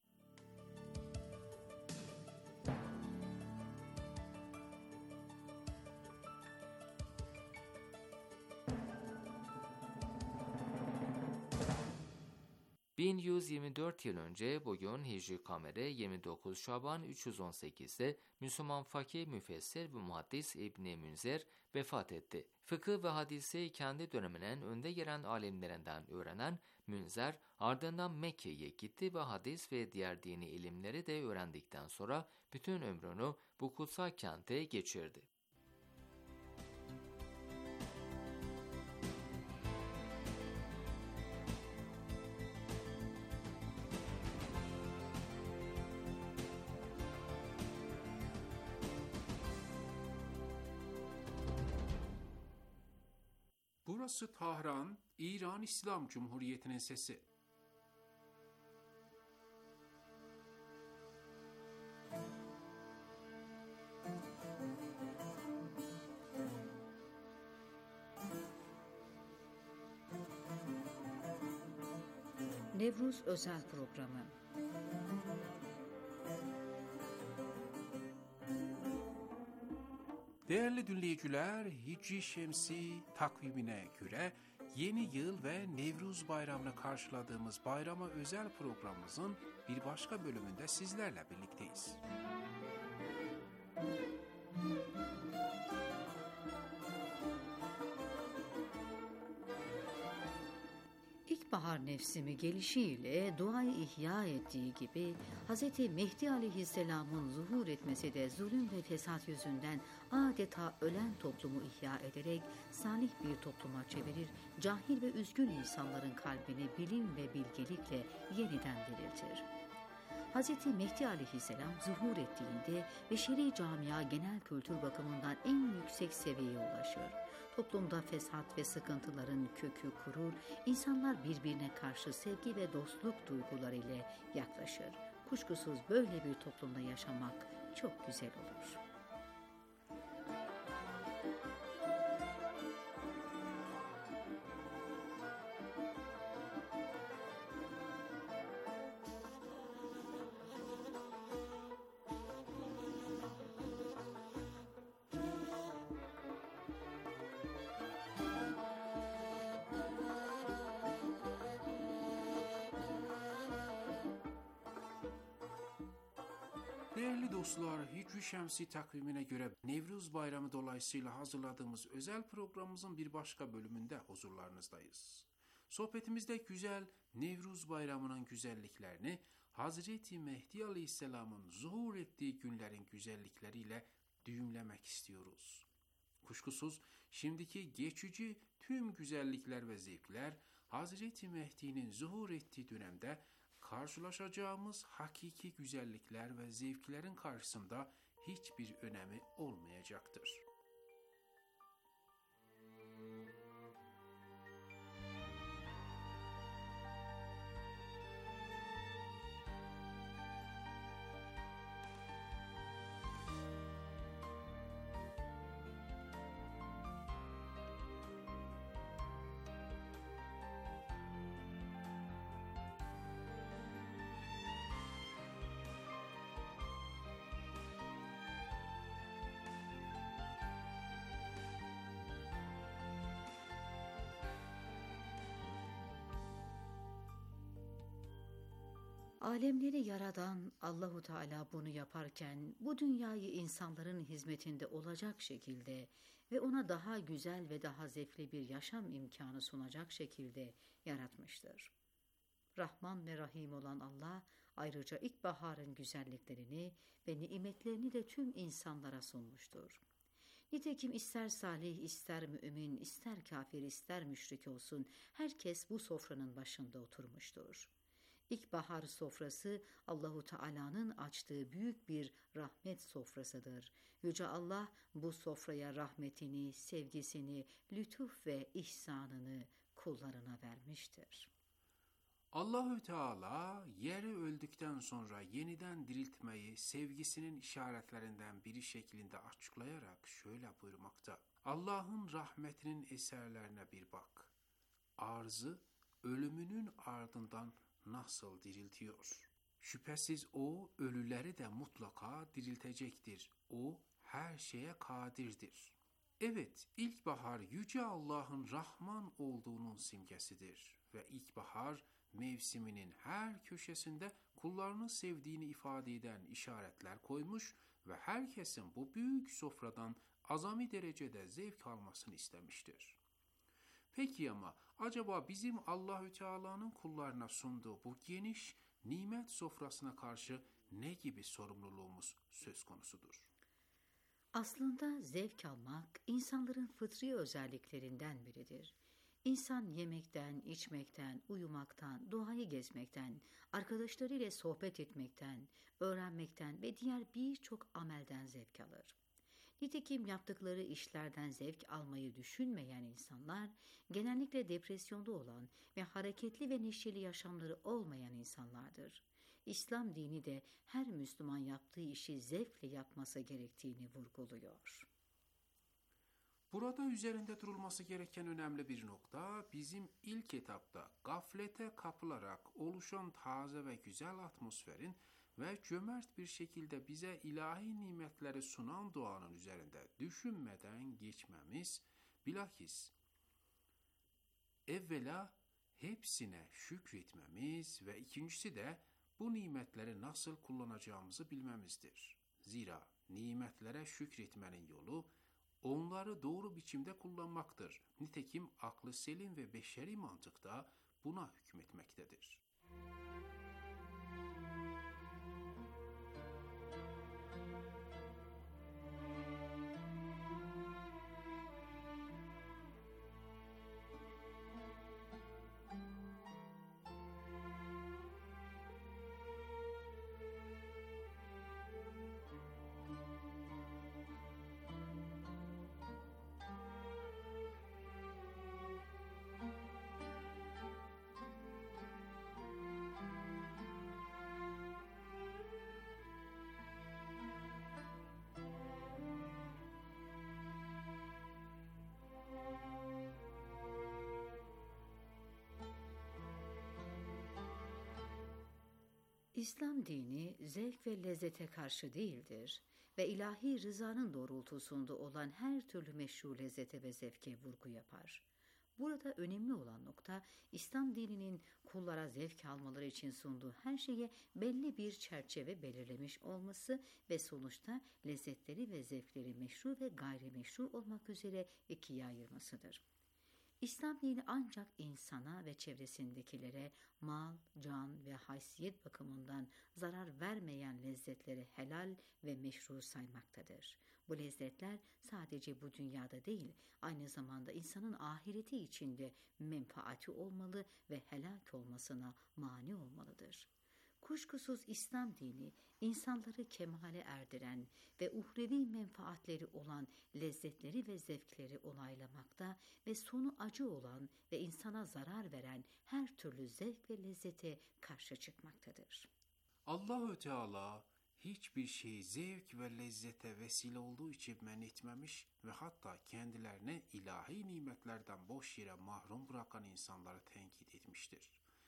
...1124 yıl önce bugün Hicri Kameri 29 Şaban 318'de Müslüman fakih, müfessir ve muhaddis İbn-i Münzer vefat etti. Fıkıh ve hadisi kendi döneminin önde gelen alimlerinden öğrenen Münzer ardından Mekke'ye gitti ve hadis ve diğer dini ilimleri de öğrendikten sonra bütün ömrünü bu kutsal kente geçirdi. Burası Tahran, İran İslam Cumhuriyeti'nin sesi. Nevruz Özel Programı. Değerli dinleyiciler, Hicri Şemsi takvimine göre Yeni yıl ve Nevruz Bayramı'nı karşıladığımız bayrama özel programımızın bir başka bölümünde sizlerle birlikteyiz. İlkbahar mevsimi gelişiyle doğayı ihya ettiği gibi Hz. Mehdi Aleyhisselam'ın zuhur etmesi de zulüm ve fesat yüzünden adeta ölen toplumu ihya ederek salih bir topluma çevirir, cahil ve üzgün insanların kalbini bilim ve bilgelikle yeniden diriltir. Hz. Mehdi Aleyhisselam zuhur ettiğinde beşeri camia genel kültür bakımından en yüksek seviyeye ulaşır. Toplumda fesat ve sıkıntıların kökü kurur, insanlar birbirine karşı sevgi ve dostluk duyguları ile yaklaşır. Kuşkusuz böyle bir toplumda yaşamak çok güzel olur. Değerli dostlar, Hicri Şemsi takvimine göre Nevruz Bayramı dolayısıyla hazırladığımız özel programımızın bir başka bölümünde huzurlarınızdayız. Sohbetimizde güzel Nevruz Bayramı'nın güzelliklerini, Hazreti Mehdi Aleyhisselam'ın zuhur ettiği günlerin güzellikleriyle düğümlemek istiyoruz. Kuşkusuz şimdiki geçici tüm güzellikler ve zevkler Hazreti Mehdi'nin zuhur ettiği dönemde karşılaşacağımız hakiki güzellikler ve zevklerin karşısında hiçbir önemi olmayacaktır. Alemleri yaradan Allahu Teala bunu yaparken bu dünyayı insanların hizmetinde olacak şekilde ve ona daha güzel ve daha zevkli bir yaşam imkanı sunacak şekilde yaratmıştır. Rahman ve Rahim olan Allah ayrıca ilkbaharın güzelliklerini ve nimetlerini de tüm insanlara sunmuştur. Nitekim ister salih, ister mümin, ister kafir, ister müşrik olsun herkes bu sofranın başında oturmuştur. İlkbahar sofrası Allahu Teala'nın açtığı büyük bir rahmet sofrasıdır. Yüce Allah bu sofraya rahmetini, sevgisini, lütuf ve ihsanını kullarına vermiştir. Allahü Teala yeri öldükten sonra yeniden diriltmeyi sevgisinin işaretlerinden biri şeklinde açıklayarak şöyle buyurmakta. Allah'ın rahmetinin eserlerine bir bak. Arzı ölümünün ardından nasıl diriltiyor? Şüphesiz o ölüleri de mutlaka diriltecektir. O her şeye kadirdir. Evet, ilkbahar Yüce Allah'ın Rahman olduğunun simgesidir ve ilkbahar mevsiminin her köşesinde kullarını sevdiğini ifade eden işaretler koymuş ve herkesin bu büyük sofradan azami derecede zevk almasını istemiştir. Peki ama acaba bizim Allahü Teala'nın kullarına sunduğu bu geniş nimet sofrasına karşı ne gibi sorumluluğumuz söz konusudur? Aslında zevk almak insanların fıtri özelliklerinden biridir. İnsan yemekten, içmekten, uyumaktan, doğayı gezmekten, arkadaşlarıyla sohbet etmekten, öğrenmekten ve diğer birçok amelden zevk alır. Nitekim yaptıkları işlerden zevk almayı düşünmeyen insanlar, genellikle depresyonda olan ve hareketli ve neşeli yaşamları olmayan insanlardır. İslam dini de her Müslüman yaptığı işi zevkle yapması gerektiğini vurguluyor. Burada üzerinde durulması gereken önemli bir nokta, bizim ilk etapta gaflete kapılarak oluşan taze ve güzel atmosferin ve cömert bir şekilde bize ilahi nimetleri sunan doğanın üzerinde düşünmeden geçmemiz, bilakis Evvela hepsine şükretmemiz ve ikincisi de bu nimetleri nasıl kullanacağımızı bilmemizdir. Zira nimetlere şükretmenin yolu onları doğru biçimde kullanmaktır. Nitekim aklı selim ve beşeri mantık da buna hükmetmektedir. İslam dini zevk ve lezzete karşı değildir ve ilahi rızanın doğrultusunda olan her türlü meşru lezzete ve zevke vurgu yapar. Burada önemli olan nokta, İslam dininin kullara zevk almaları için sunduğu her şeye belli bir çerçeve belirlemiş olması ve sonuçta lezzetleri ve zevkleri meşru ve gayrimeşru olmak üzere ikiye ayırmasıdır. İslam dini ancak insana ve çevresindekilere mal, can ve haysiyet bakımından zarar vermeyen lezzetleri helal ve meşru saymaktadır. Bu lezzetler sadece bu dünyada değil, aynı zamanda insanın ahireti içinde menfaati olmalı ve helak olmasına mani olmalıdır. Kuşkusuz İslam dini, insanları kemale erdiren ve uhrevi menfaatleri olan lezzetleri ve zevkleri onaylamakta ve sonu acı olan ve insana zarar veren her türlü zevk ve lezzete karşı çıkmaktadır. Allahü Teala hiçbir şeyi zevk ve lezzete vesile olduğu için men etmemiş ve hatta kendilerini ilahi nimetlerden boş yere mahrum bırakan insanları tenkit etmiştir.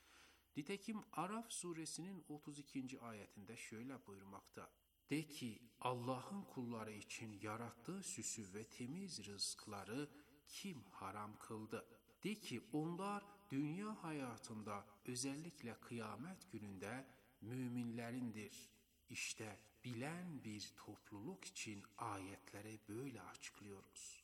Nitekim Araf suresinin 32. ayetinde şöyle buyurmakta: De ki Allah'ın kulları için yarattığı süsü ve temiz rızıkları kim haram kıldı? De ki onlar dünya hayatında özellikle kıyamet gününde müminlerindir. İşte bilen bir topluluk için ayetleri böyle açıklıyoruz.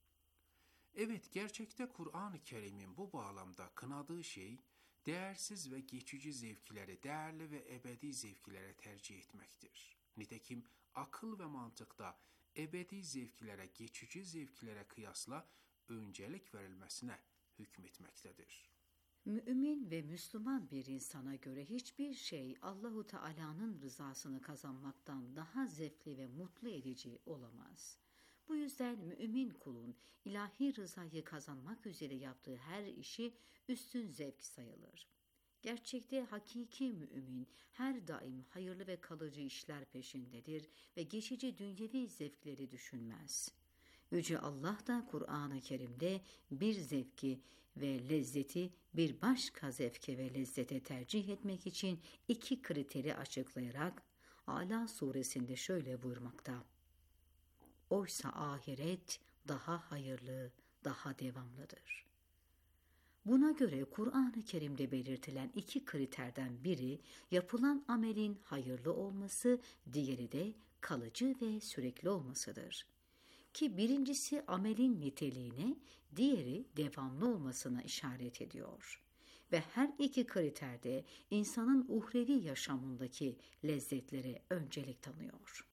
Evet, gerçekte Kur'an-ı Kerim'in bu bağlamda kınadığı şey, değersiz ve geçici zevkleri değerli ve ebedi zevklere tercih etmektir. Nitekim akıl ve mantıkta ebedi zevklere geçici zevklere kıyasla öncelik verilmesine hükmetmektedir. Mümin ve Müslüman bir insana göre hiçbir şey Allahu Teala'nın rızasını kazanmaktan daha zevkli ve mutlu edici olamaz. Bu yüzden mümin kulun ilahi rızayı kazanmak üzere yaptığı her işi üstün zevk sayılır. Gerçekte hakiki mümin her daim hayırlı ve kalıcı işler peşindedir ve geçici dünyevi zevkleri düşünmez. Yüce Allah da Kur'an-ı Kerim'de bir zevki ve lezzeti bir başka zevke ve lezzete tercih etmek için iki kriteri açıklayarak Ala suresinde şöyle buyurmakta: Oysa ahiret daha hayırlı, daha devamlıdır. Buna göre Kur'an-ı Kerim'de belirtilen iki kriterden biri yapılan amelin hayırlı olması, diğeri de kalıcı ve sürekli olmasıdır. Ki birincisi amelin niteliğine, diğeri devamlı olmasına işaret ediyor. Ve her iki kriterde insanın uhrevi yaşamındaki lezzetlere öncelik tanıyor.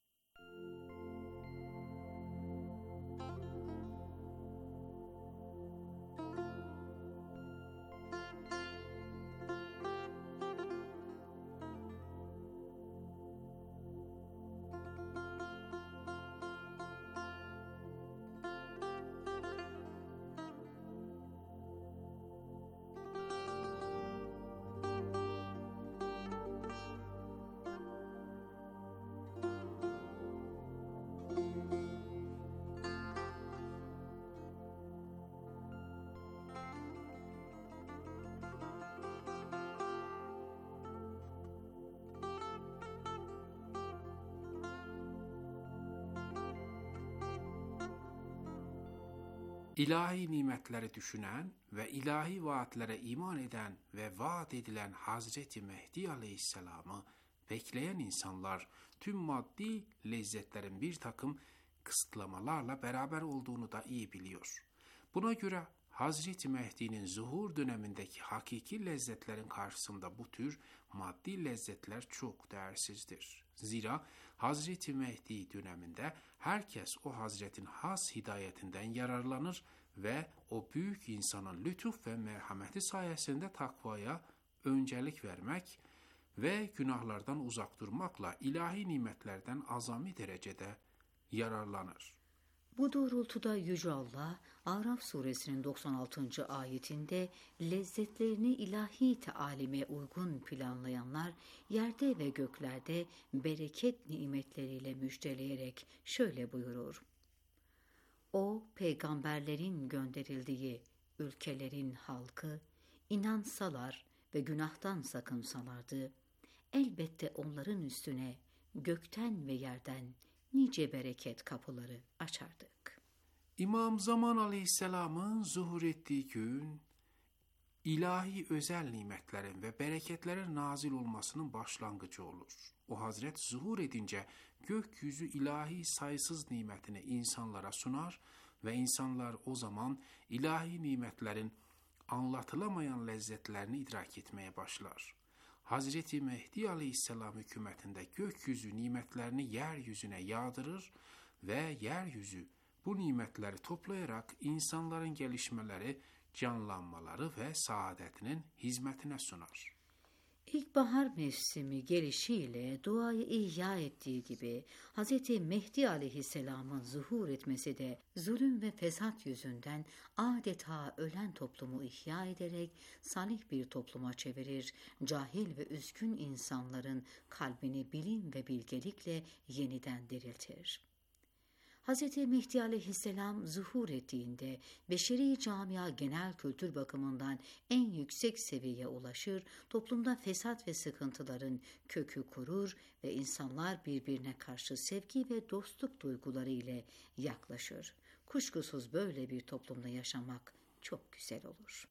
İlahi nimetleri düşünen ve ilahi vaatlere iman eden ve vaat edilen Hazreti Mehdi Aleyhisselam'ı bekleyen insanlar tüm maddi lezzetlerin bir takım kısıtlamalarla beraber olduğunu da iyi biliyor. Buna göre Hazreti Mehdi'nin zuhur dönemindeki hakiki lezzetlerin karşısında bu tür maddi lezzetler çok değersizdir. Zira Hazreti Mehdi döneminde herkes o Hazretin has hidayetinden yararlanır ve o büyük insanın lütuf ve merhameti sayesinde takvaya öncelik vermek ve günahlardan uzak durmakla ilahi nimetlerden azami derecede yararlanır. Bu doğrultuda Yüce Allah, Araf suresinin 96. ayetinde lezzetlerini ilahi tealime uygun planlayanlar yerde ve göklerde bereket nimetleriyle müjdeleyerek şöyle buyurur. O peygamberlerin gönderildiği ülkelerin halkı inansalar ve günahtan sakınsalardı, elbette onların üstüne gökten ve yerden nice bereket kapıları açardık. İmam Zaman Aleyhisselam'ın zuhur ettiği gün, ilahi özel nimetlerin ve bereketlerin nazil olmasının başlangıcı olur. O Hazret zuhur edince gökyüzü ilahi sayısız nimetini insanlara sunar ve insanlar o zaman ilahi nimetlerin anlatılamayan lezzetlerini idrak etmeye başlar. Hazreti Mehdi Aleyhisselam hükümetinde gökyüzü nimetlerini yeryüzüne yağdırır ve yeryüzü bu nimetleri toplayarak insanların gelişmeleri, canlanmaları ve saadetinin hizmetine sunar. İlkbahar mevsimi gelişiyle duayı ihya ettiği gibi Hz. Mehdi aleyhisselamın zuhur etmesi de zulüm ve fesat yüzünden adeta ölen toplumu ihya ederek salih bir topluma çevirir, cahil ve üzgün insanların kalbini bilim ve bilgelikle yeniden diriltir. Hz. Mehdi aleyhisselam zuhur ettiğinde beşeri camia genel kültür bakımından en yüksek seviyeye ulaşır, toplumda fesat ve sıkıntıların kökü kurur ve insanlar birbirine karşı sevgi ve dostluk duyguları ile yaklaşır. Kuşkusuz böyle bir toplumda yaşamak çok güzel olur.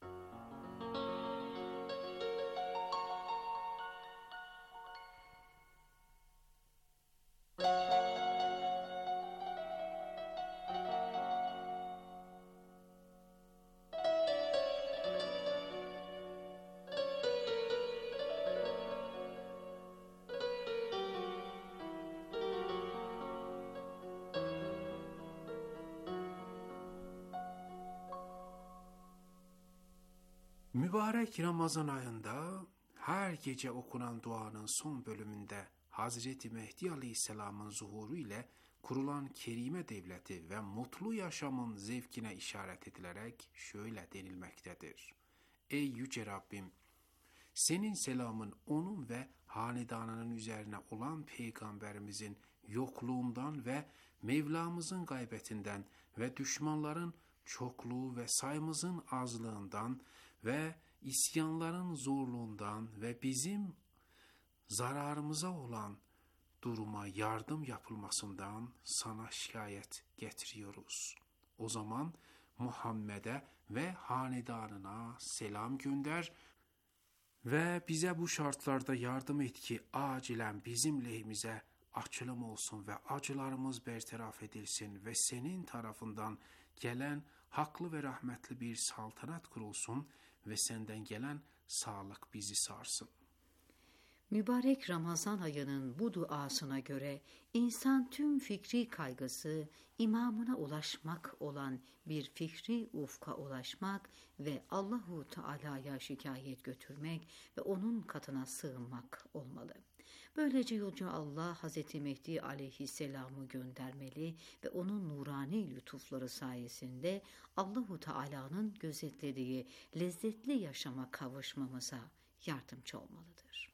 Mübarek Ramazan ayında her gece okunan duanın son bölümünde Hazreti Mehdi Aleyhisselam'ın zuhuru ile kurulan kerime devleti ve mutlu yaşamın zevkine işaret edilerek şöyle denilmektedir. Ey Yüce Rabbim! Senin selamın onun ve hanedanının üzerine olan Peygamberimizin yokluğundan ve Mevlamızın gaybetinden ve düşmanların çokluğu ve sayımızın azlığından ve isyanların zorluğundan ve bizim zararımıza olan duruma yardım yapılmasından sana şikayet getiriyoruz. O zaman Muhammed'e ve hanedanına selam gönder ve bize bu şartlarda yardım et ki acilen bizim lehimize açılım olsun ve acılarımız bertaraf edilsin ve senin tarafından gelen haklı ve rahmetli bir saltanat kurulsun ve senden gelen sağlık bizi sarsın. Mübarek Ramazan ayının bu duasına göre insan tüm fikri kaygısı imamına ulaşmak olan bir fikri ufka ulaşmak ve Allahu Teala'ya şikayet götürmek ve onun katına sığınmak olmalı. Böylece Yüce Allah Hz. Mehdi aleyhisselamı göndermeli ve onun nurani lütufları sayesinde Allahu Teala'nın gözetlediği lezzetli yaşama kavuşmamıza yardımcı olmalıdır.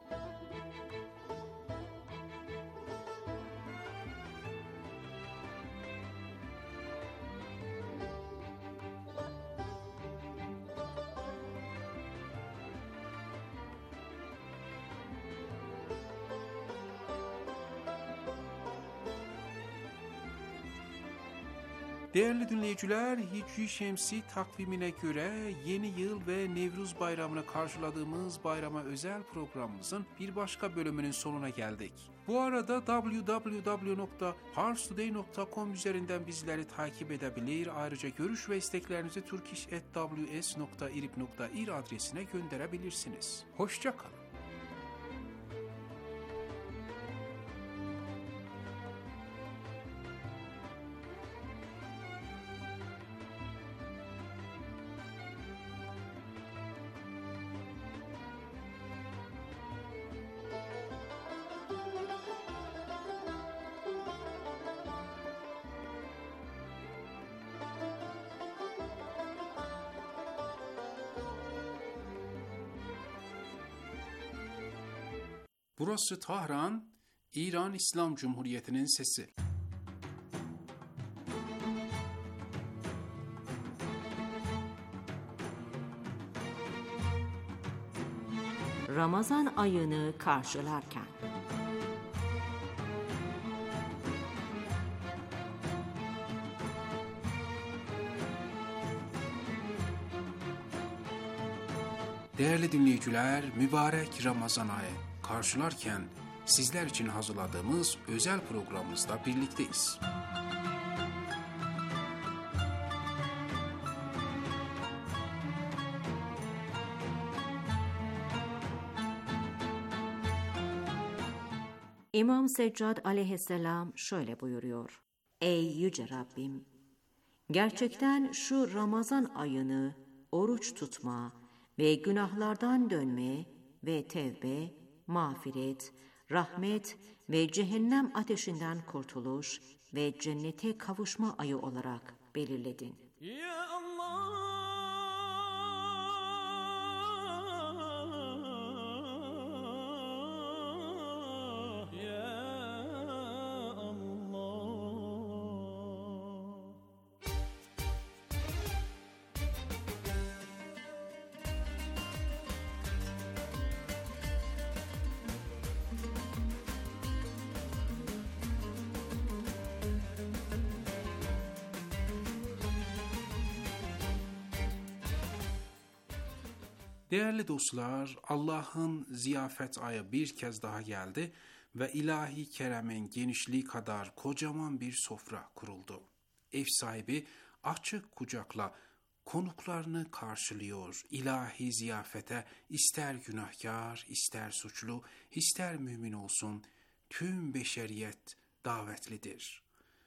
Değerli dinleyiciler, Hicri Şemsi takvimine göre yeni yıl ve Nevruz bayramını karşıladığımız bayrama özel programımızın bir başka bölümünün sonuna geldik. Bu arada www.parstoday.com üzerinden bizleri takip edebilir, ayrıca görüş ve isteklerinizi turkish@ws.irib.ir adresine gönderebilirsiniz. Hoşça kalın. Burası Tahran, İran İslam Cumhuriyeti'nin sesi. Ramazan ayını karşılarken. Değerli dinleyiciler, mübarek Ramazan ayı karşılarken sizler için hazırladığımız özel programımızda birlikteyiz. İmam Seccad aleyhisselam şöyle buyuruyor: Ey yüce Rabbim! Gerçekten şu Ramazan ayını oruç tutma ve günahlardan dönme ve tevbe, mağfiret, rahmet ve cehennem ateşinden kurtuluş ve cennete kavuşma ayı olarak belirledin. Ya Allah, ya Allah. Değerli dostlar, Allah'ın ziyafet ayı bir kez daha geldi ve ilahi keremin genişliği kadar kocaman bir sofra kuruldu. Ev sahibi açık kucakla konuklarını karşılıyor. İlahi ziyafete ister günahkar, ister suçlu, ister mümin olsun tüm beşeriyet davetlidir.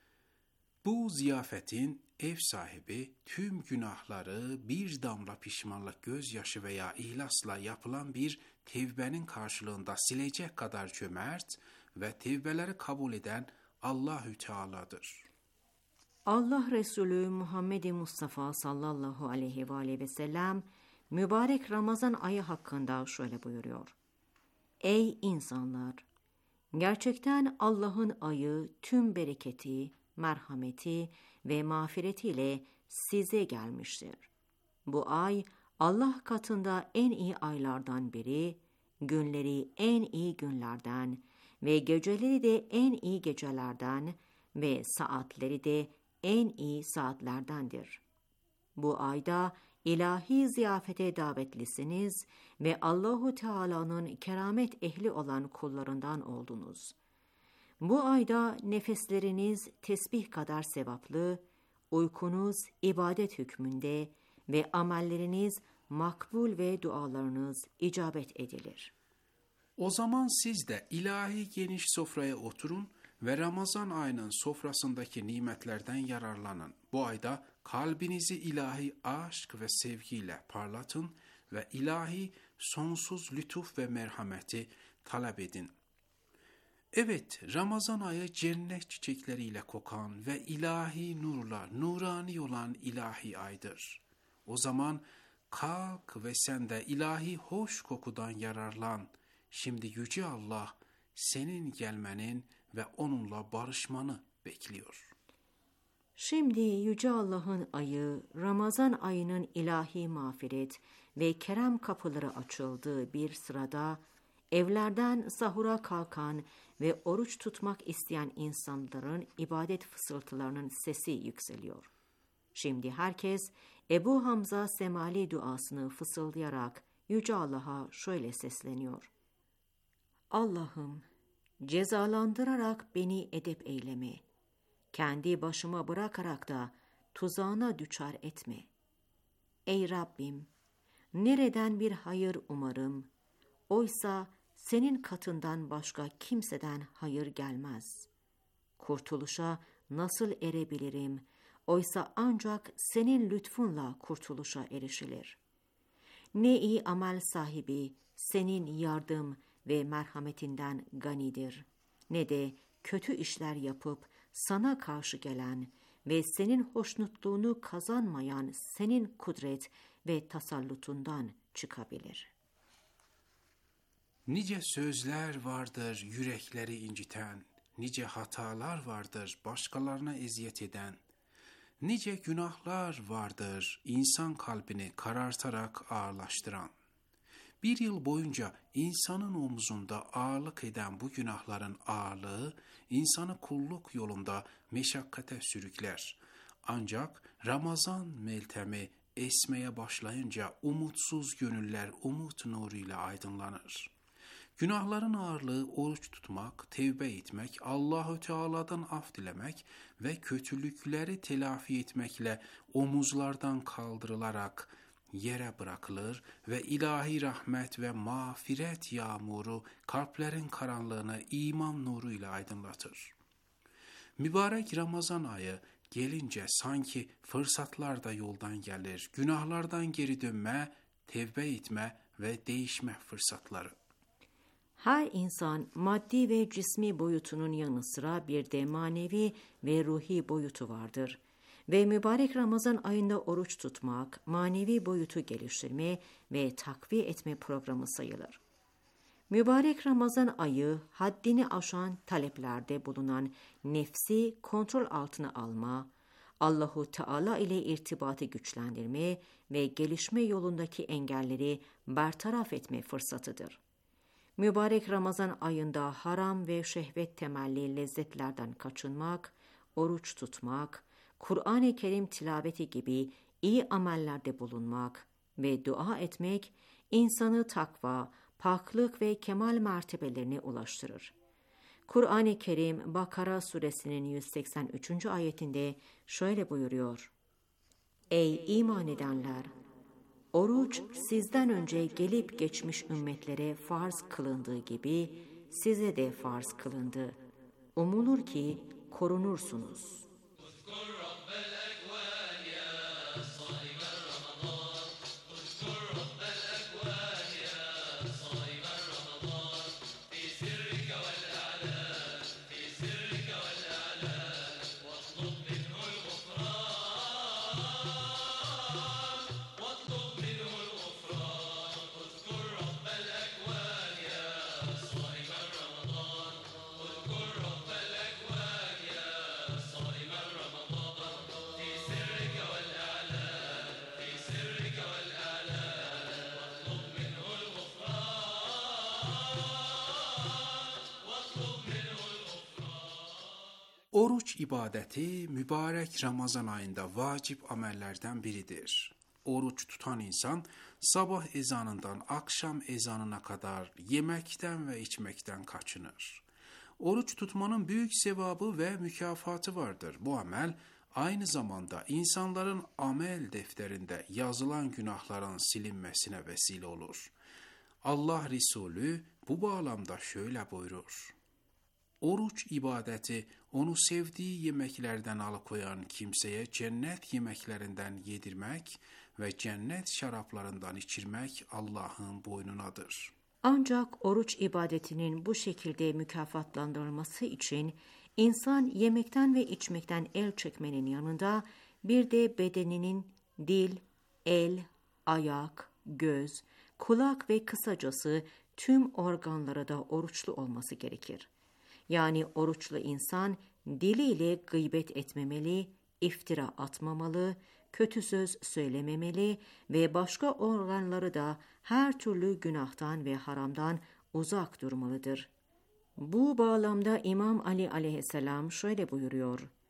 Bu ziyafetin ev sahibi tüm günahları bir damla pişmanlık, gözyaşı veya ihlasla yapılan bir tevbenin karşılığında silecek kadar cömert ve tevbeleri kabul eden Allahü Teala'dır. Allah Resulü Muhammed Mustafa sallallahu aleyhi ve sellem mübarek Ramazan ayı hakkında şöyle buyuruyor: Ey insanlar! Gerçekten Allah'ın ayı tüm bereketi, merhameti ve mağfiretiyle size gelmiştir. Bu ay Allah katında en iyi aylardan biri, günleri en iyi günlerden ve geceleri de en iyi gecelerden ve saatleri de en iyi saatlerdendir. Bu ayda ilahi ziyafete davetlisiniz ve Allahu Teala'nın keramet ehli olan kullarından oldunuz. Bu ayda nefesleriniz tesbih kadar sevaplı, uykunuz ibadet hükmünde ve amelleriniz makbul ve dualarınız icabet edilir. O zaman siz de ilahi geniş sofraya oturun ve Ramazan ayının sofrasındaki nimetlerden yararlanın. Bu ayda kalbinizi ilahi aşk ve sevgiyle parlatın ve ilahi sonsuz lütuf ve merhameti talep edin. Evet, Ramazan ayı cennet çiçekleriyle kokan ve ilahi nurla nurani olan ilahi aydır. O zaman kalk ve sen de ilahi hoş kokudan yararlan. Şimdi Yüce Allah senin gelmenin ve onunla barışmanı bekliyor. Şimdi Yüce Allah'ın ayı, Ramazan ayının ilahi mağfiret ve kerem kapıları açıldığı bir sırada, evlerden sahura kalkan ve oruç tutmak isteyen insanların ibadet fısıltılarının sesi yükseliyor. Şimdi herkes Ebu Hamza Semali duasını fısıldayarak Yüce Allah'a şöyle sesleniyor. Allah'ım, cezalandırarak beni edep eyleme. Kendi başıma bırakarak da tuzağına düçar etme. Ey Rabbim, nereden bir hayır umarım, oysa senin katından başka kimseden hayır gelmez. Kurtuluşa nasıl erebilirim, oysa ancak senin lütfunla kurtuluşa erişilir. Ne iyi amel sahibi senin yardım ve merhametinden ganidir, ne de kötü işler yapıp sana karşı gelen ve senin hoşnutluğunu kazanmayan senin kudret ve tasallutundan çıkabilir. Nice sözler vardır yürekleri inciten, nice hatalar vardır başkalarına eziyet eden, nice günahlar vardır insan kalbini karartarak ağırlaştıran. Bir yıl boyunca insanın omuzunda ağırlık eden bu günahların ağırlığı, insanı kulluk yolunda meşakkate sürükler. Ancak Ramazan meltemi esmeye başlayınca umutsuz gönüller umut nuruyla aydınlanır. Günahların ağırlığı oruç tutmak, tevbe etmek, Allahu Teala'dan af dilemek ve kötülükleri telafi etmekle omuzlardan kaldırılarak yere bırakılır ve ilahi rahmet ve mağfiret yağmuru kalplerin karanlığını iman nuruyla aydınlatır. Mübarek Ramazan ayı gelince sanki fırsatlar da yoldan gelir, günahlardan geri dönme, tevbe etme ve değişme fırsatları. Her insan maddi ve cismi boyutunun yanı sıra bir de manevi ve ruhi boyutu vardır. Ve mübarek Ramazan ayında oruç tutmak, manevi boyutu geliştirme ve takviye etme programı sayılır. Mübarek Ramazan ayı, haddini aşan taleplerde bulunan nefsi kontrol altına alma, Allahu Teala ile irtibatı güçlendirme ve gelişme yolundaki engelleri bertaraf etme fırsatıdır. Mübarek Ramazan ayında haram ve şehvet temelli lezzetlerden kaçınmak, oruç tutmak, Kur'an-ı Kerim tilaveti gibi iyi amellerde bulunmak ve dua etmek, insanı takva, paklık ve kemal mertebelerine ulaştırır. Kur'an-ı Kerim Bakara suresinin 183. ayetinde şöyle buyuruyor. Ey iman edenler! Oruç sizden önce gelip geçmiş ümmetlere farz kılındığı gibi size de farz kılındı. Umulur ki korunursunuz. Oruç ibadeti mübarek Ramazan ayında vacip amellerden biridir. Oruç tutan insan sabah ezanından akşam ezanına kadar yemekten ve içmekten kaçınır. Oruç tutmanın büyük sevabı ve mükafatı vardır. Bu amel aynı zamanda insanların amel defterinde yazılan günahların silinmesine vesile olur. Allah Resulü bu bağlamda şöyle buyurur. Oruç ibadeti onu sevdiği yemeklerden alıkoyan kimseye cennet yemeklerinden yedirmek ve cennet şaraplarından içirmek Allah'ın boynunadır. Ancak oruç ibadetinin bu şekilde mükafatlandırılması için insan yemekten ve içmekten el çekmenin yanında bir de bedeninin dil, el, ayak, göz, kulak ve kısacası tüm organlara da oruçlu olması gerekir. Yani oruçlu insan diliyle gıybet etmemeli, iftira atmamalı, kötü söz söylememeli ve başka organları da her türlü günahtan ve haramdan uzak durmalıdır. Bu bağlamda İmam Ali aleyhisselam şöyle buyuruyor.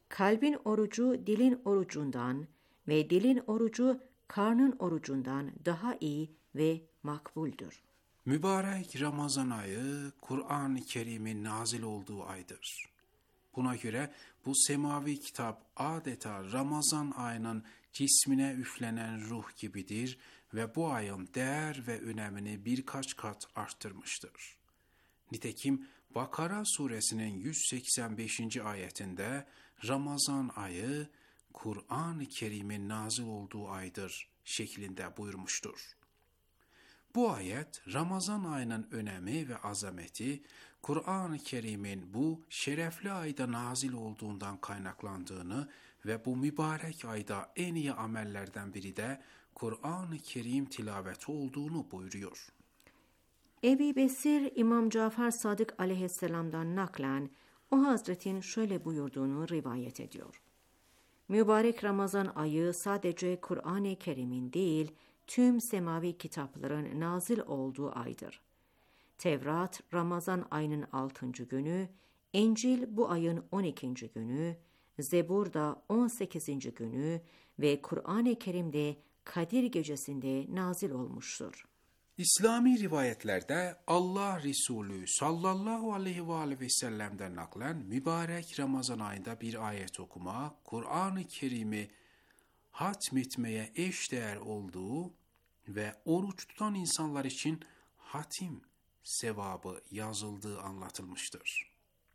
kalbin orucu dilin orucundan ve dilin orucu karnın orucundan daha iyi ve makbuldür. Mübarek Ramazan ayı, Kur'an-ı Kerim'in nazil olduğu aydır. Buna göre bu semavi kitap adeta Ramazan ayının cismine üflenen ruh gibidir ve bu ayın değer ve önemini birkaç kat arttırmıştır. Nitekim Bakara suresinin 185. ayetinde Ramazan ayı, Kur'an-ı Kerim'in nazil olduğu aydır şeklinde buyurmuştur. Bu ayet, Ramazan ayının önemi ve azameti, Kur'an-ı Kerim'in bu şerefli ayda nazil olduğundan kaynaklandığını ve bu mübarek ayda en iyi amellerden biri de Kur'an-ı Kerim tilaveti olduğunu buyuruyor. Ebu Besir, İmam Cafer Sadık aleyhisselamdan naklen o hazretin şöyle buyurduğunu rivayet ediyor. Mübarek Ramazan ayı sadece Kur'an-ı Kerim'in değil, tüm semavi kitapların nazil olduğu aydır. Tevrat, Ramazan ayının 6. günü, İncil bu ayın 12. günü, Zebur da 18. günü ve Kur'an-ı Kerim'de Kadir gecesinde nazil olmuştur. İslami rivayetlerde Allah Resulü sallallahu aleyhi ve sellem'den naklen mübarek Ramazan ayında bir ayet okuma, Kur'an-ı Kerim'i hatmetmeye eşdeğer olduğu ve oruç tutan insanlar için hatim sevabı yazıldığı anlatılmıştır.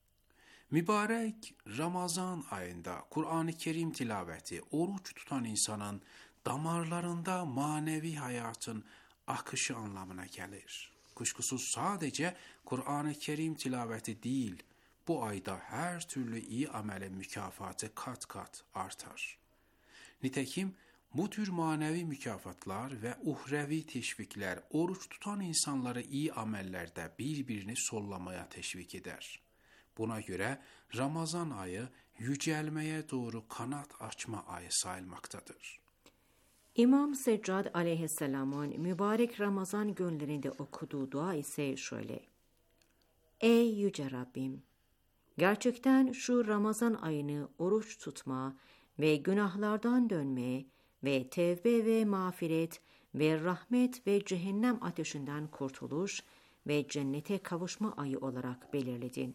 Mübarek Ramazan ayında Kur'an-ı Kerim tilaveti oruç tutan insanın damarlarında manevi hayatın akışı anlamına gelir. Kuşkusuz sadece Kur'an-ı Kerim tilaveti değil, bu ayda her türlü iyi amelin mükafatı kat kat artar. Nitekim bu tür manevi mükafatlar ve uhrevi teşvikler oruç tutan insanları iyi amellerde birbirini sollamaya teşvik eder. Buna göre Ramazan ayı yücelmeye doğru kanat açma ayı sayılmaktadır. İmam Seccad aleyhisselamın mübarek Ramazan günlerinde okuduğu dua ise şöyle. Ey Yüce Rabbim! Gerçekten şu Ramazan ayını oruç tutma ve günahlardan dönme ve tevbe ve mağfiret ve rahmet ve cehennem ateşinden kurtuluş ve cennete kavuşma ayı olarak belirledin.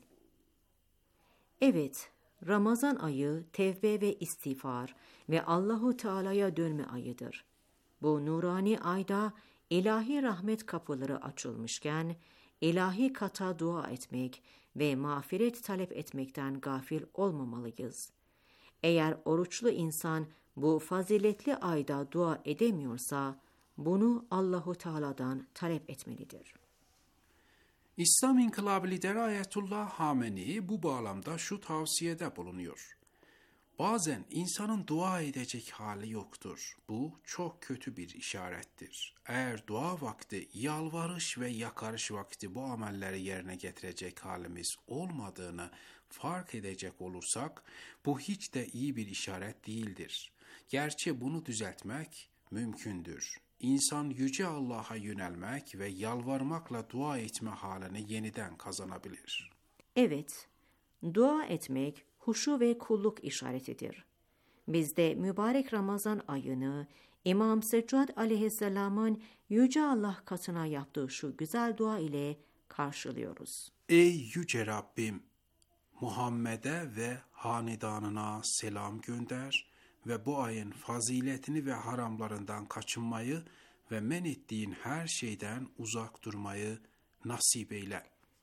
Evet, Ramazan ayı tevbe ve istiğfar ve Allahu Teala'ya dönme ayıdır. Bu nurani ayda ilahi rahmet kapıları açılmışken, ilahi kata dua etmek ve mağfiret talep etmekten gafil olmamalıyız. Eğer oruçlu insan bu faziletli ayda dua edemiyorsa, bunu Allahu Teala'dan talep etmelidir. İslam İnkılabı lideri Ayetullah Hameni bu bağlamda şu tavsiyede bulunuyor. Bazen insanın dua edecek hali yoktur. Bu çok kötü bir işarettir. Eğer dua vakti, yalvarış ve yakarış vakti bu amelleri yerine getirecek halimiz olmadığını fark edecek olursak, bu hiç de iyi bir işaret değildir. Gerçi bunu düzeltmek mümkündür. İnsan yüce Allah'a yönelmek ve yalvarmakla dua etme halini yeniden kazanabilir. Evet, dua etmek huşu ve kulluk işaretidir. Biz de mübarek Ramazan ayını İmam Seccad aleyhisselamın Yüce Allah katına yaptığı şu güzel dua ile karşılıyoruz. Ey Yüce Rabbim! Muhammed'e ve hanedanına selam gönder ve bu ayın faziletini ve haramlarından kaçınmayı ve men ettiğin her şeyden uzak durmayı nasip eyle.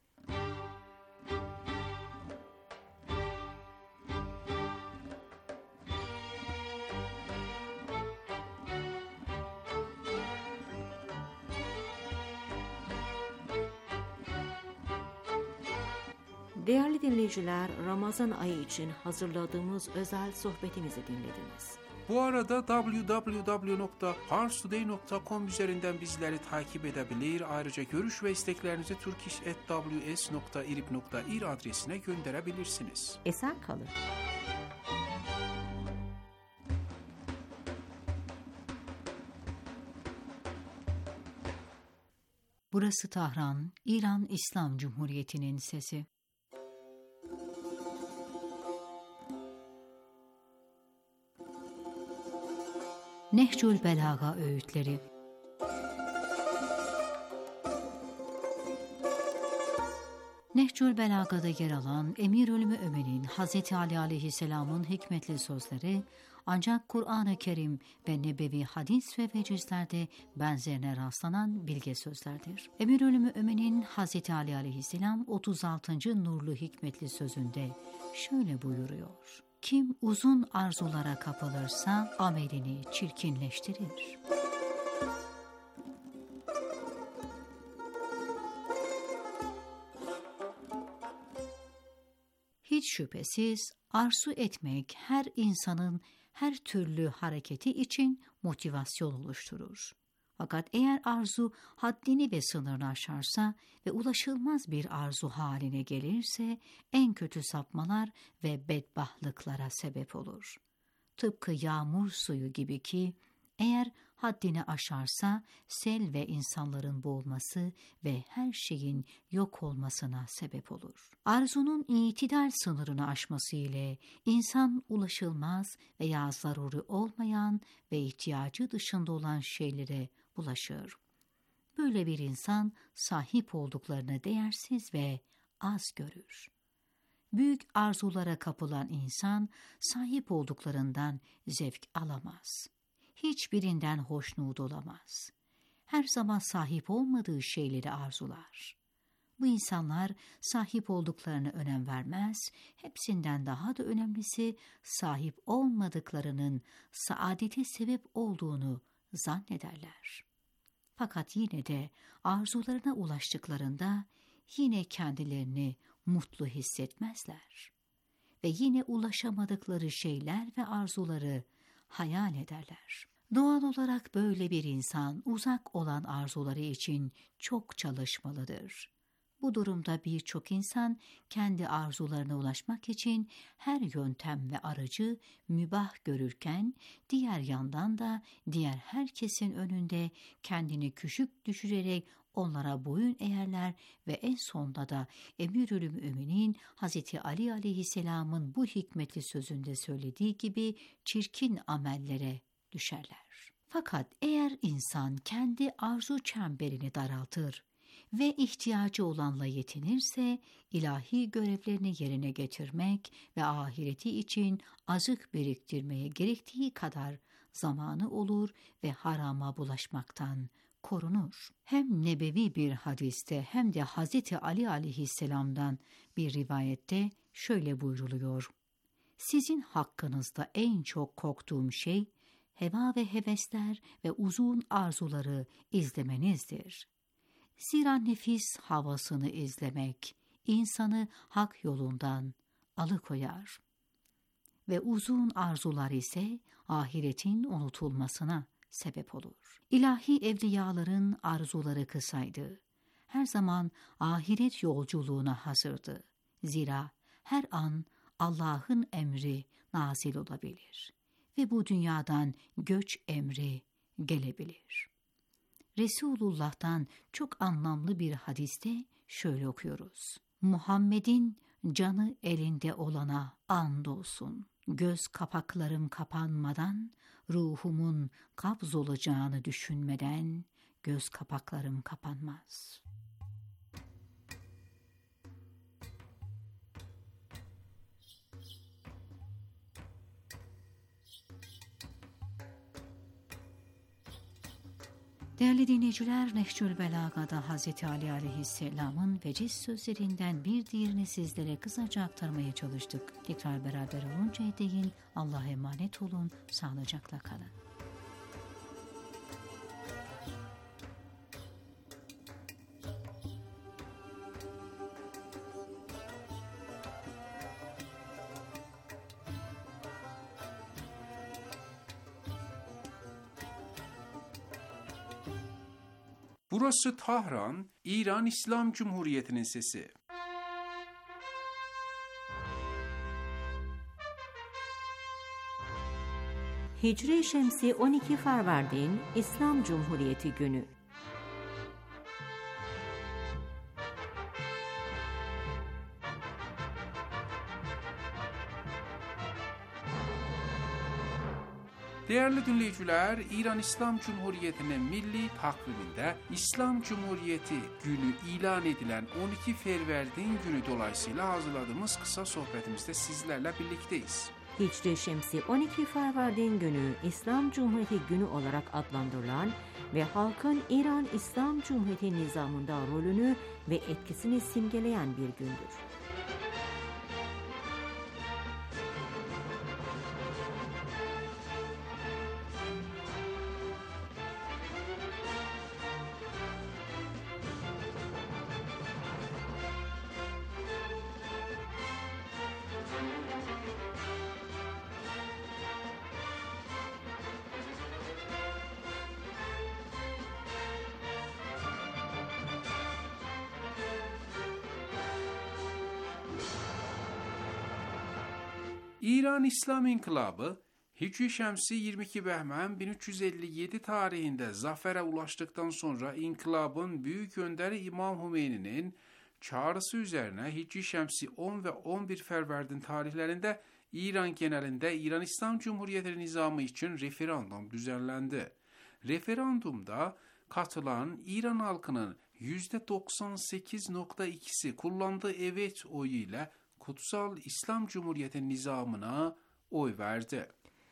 Değerli dinleyiciler, Ramazan ayı için hazırladığımız özel sohbetimizi dinlediniz. Bu arada www.parstoday.com üzerinden bizleri takip edebilir, ayrıca görüş ve isteklerinizi turkish@ws.irib.ir adresine gönderebilirsiniz. Esen kalın. Burası Tahran, İran İslam Cumhuriyeti'nin sesi. Nehcül Belaga öğütleri. Nehcül Belaga'da yer alan Emirül Mü'minin Hz. Ali aleyhisselamın hikmetli sözleri ancak Kur'an-ı Kerim ve nebevi hadis ve vecizlerde benzerine rastlanan bilge sözlerdir. Emirül Mü'minin Hz. Ali aleyhisselam 36. nurlu hikmetli sözünde şöyle buyuruyor: Kim uzun arzulara kapılırsa amelini çirkinleştirir. Hiç şüphesiz arzu etmek her insanın her türlü hareketi için motivasyon oluşturur. Fakat eğer arzu haddini ve sınırını aşarsa ve ulaşılmaz bir arzu haline gelirse en kötü sapmalar ve bedbahtlıklara sebep olur. Tıpkı yağmur suyu gibi ki eğer haddini aşarsa sel ve insanların boğulması ve her şeyin yok olmasına sebep olur. Arzunun itidal sınırını aşması ile insan ulaşılmaz veya zaruri olmayan ve ihtiyacı dışında olan şeylere bulaşır. Böyle bir insan sahip olduklarını değersiz ve az görür. Büyük arzulara kapılan insan sahip olduklarından zevk alamaz. Hiçbirinden hoşnut olamaz. Her zaman sahip olmadığı şeyleri arzular. Bu insanlar sahip olduklarına önem vermez, hepsinden daha da önemlisi sahip olmadıklarının saadete sebep olduğunu zannederler. Fakat yine de arzularına ulaştıklarında yine kendilerini mutlu hissetmezler. Ve yine ulaşamadıkları şeyler ve arzuları hayal ederler. Doğal olarak böyle bir insan uzak olan arzuları için çok çalışmalıdır. Bu durumda birçok insan kendi arzularına ulaşmak için her yöntem ve aracı mübah görürken diğer yandan da diğer herkesin önünde kendini küçük düşürerek onlara boyun eğerler ve en sonunda da Emirül Müminin Hz. Ali aleyhisselamın bu hikmetli sözünde söylediği gibi çirkin amellere düşerler. Fakat eğer insan kendi arzu çemberini daraltır ve ihtiyacı olanla yetinirse ilahi görevlerini yerine getirmek ve ahireti için azık biriktirmeye gerektiği kadar zamanı olur ve harama bulaşmaktan korunur. Hem nebevi bir hadiste hem de Hz. Ali aleyhisselamdan bir rivayette şöyle buyruluyor: Sizin hakkınızda en çok korktuğum şey heva ve hevesler ve uzun arzuları izlemenizdir. Zira nefis havasını izlemek insanı hak yolundan alıkoyar ve uzun arzular ise ahiretin unutulmasına sebep olur. İlahi evliyaların arzuları kısaydı. Her zaman ahiret yolculuğuna hazırdı. Zira her an Allah'ın emri nazil olabilir ve bu dünyadan göç emri gelebilir. Resulullah'tan çok anlamlı bir hadiste şöyle okuyoruz: Muhammed'in canı elinde olana andolsun. Göz kapaklarım kapanmadan, ruhumun kabz olacağını düşünmeden göz kapaklarım kapanmaz. Değerli dinleyiciler, Nehcül Belaga'da Hz. Ali aleyhisselamın veciz sözlerinden bir diğerini sizlere kısaca aktarmaya çalıştık. Tekrar beraber oluncaya değin Allah'a emanet olun, sağlıcakla kalın. Burası Tahran, İran İslam Cumhuriyeti'nin sesi. Hicri Şemsi 12 Farvardin İslam Cumhuriyeti Günü. Değerli dinleyiciler, İran İslam Cumhuriyeti'nin milli takviminde İslam Cumhuriyeti günü ilan edilen 12 Ferverdin günü dolayısıyla hazırladığımız kısa sohbetimizde sizlerle birlikteyiz. Hicri Şemsi 12 Ferverdin günü İslam Cumhuriyeti günü olarak adlandırılan ve halkın İran İslam Cumhuriyeti nizamında rolünü ve etkisini simgeleyen bir gündür. İran İslam İnkılabı, Hicri Şemsi 22 Behmen 1357 tarihinde zafere ulaştıktan sonra İnkılabın büyük önderi İmam Hümeyni'nin çağrısı üzerine Hicri Şemsi 10 ve 11 Ferverdin tarihlerinde İran genelinde İran İslam Cumhuriyeti nizamı için referandum düzenlendi. Referandumda katılan İran halkının %98.2'si kullandığı evet oyu ile Kutsal İslam Cumhuriyeti nizamına oy verdi.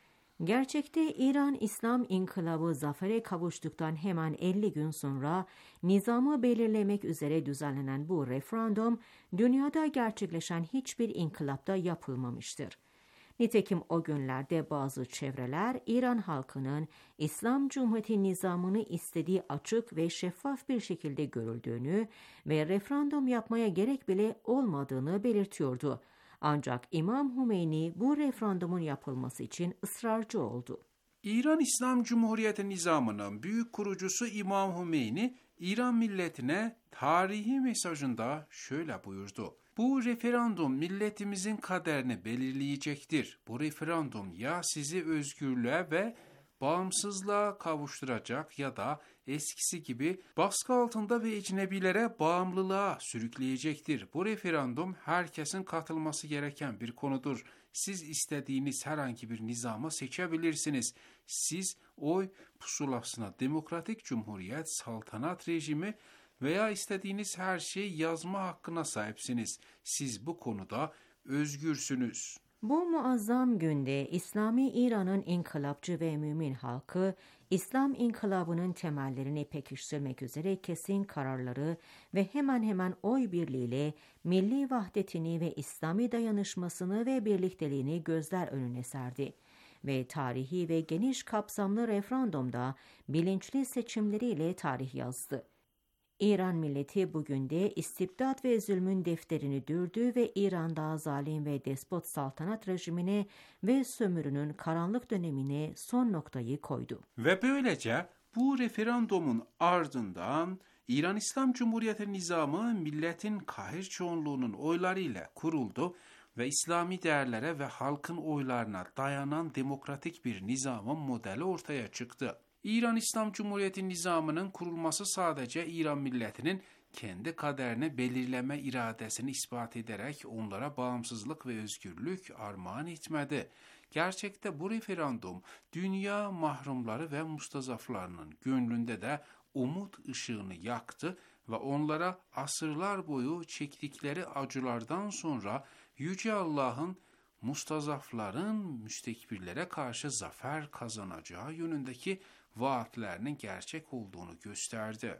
Gerçekte İran İslam İnkılabı zafere kavuştuktan hemen 50 gün sonra nizamı belirlemek üzere düzenlenen bu referandum, dünyada gerçekleşen hiçbir inkılapta yapılmamıştır. Nitekim o günlerde bazı çevreler İran halkının İslam Cumhuriyeti nizamını istediği açık ve şeffaf bir şekilde görüldüğünü ve referandum yapmaya gerek bile olmadığını belirtiyordu. Ancak İmam Hümeyni bu referandumun yapılması için ısrarcı oldu. İran İslam Cumhuriyeti nizamının büyük kurucusu İmam Hümeyni, İran milletine tarihi mesajında şöyle buyurdu. Bu referandum milletimizin kaderini belirleyecektir. Bu referandum ya sizi özgürlüğe ve bağımsızlığa kavuşturacak ya da eskisi gibi baskı altında ve ecnebilere bağımlılığa sürükleyecektir. Bu referandum herkesin katılması gereken bir konudur. Siz istediğiniz herhangi bir nizamı seçebilirsiniz. Siz oy pusulasına demokratik cumhuriyet, saltanat rejimi veya istediğiniz her şeyi yazma hakkına sahipsiniz. Siz bu konuda özgürsünüz. Bu muazzam günde İslami İran'ın inkılapçı ve mümin halkı, İslam inkılabının temellerini pekiştirmek üzere kesin kararları ve hemen hemen oy birliğiyle milli vahdetini ve İslami dayanışmasını ve birlikteliğini gözler önüne serdi. Ve tarihi ve geniş kapsamlı referandumda bilinçli seçimleriyle tarih yazdı. İran milleti bugün de istibdat ve zulmün defterini dürdü ve İran'da zalim ve despot saltanat rejimine ve sömürünün karanlık dönemine son noktayı koydu. Ve böylece bu referandumun ardından İran İslam Cumhuriyeti nizamı milletin kahir çoğunluğunun oylarıyla kuruldu ve İslami değerlere ve halkın oylarına dayanan demokratik bir nizamın modeli ortaya çıktı. İran İslam Cumhuriyeti nizamının kurulması sadece İran milletinin kendi kaderini belirleme iradesini ispat ederek onlara bağımsızlık ve özgürlük armağan etmedi. Gerçekte bu referandum dünya mahrumları ve mustazaflarının gönlünde de umut ışığını yaktı ve onlara asırlar boyu çektikleri acılardan sonra Yüce Allah'ın mustazafların müstekbirlere karşı zafer kazanacağı yönündeki vaatlerinin gerçek olduğunu gösterdi.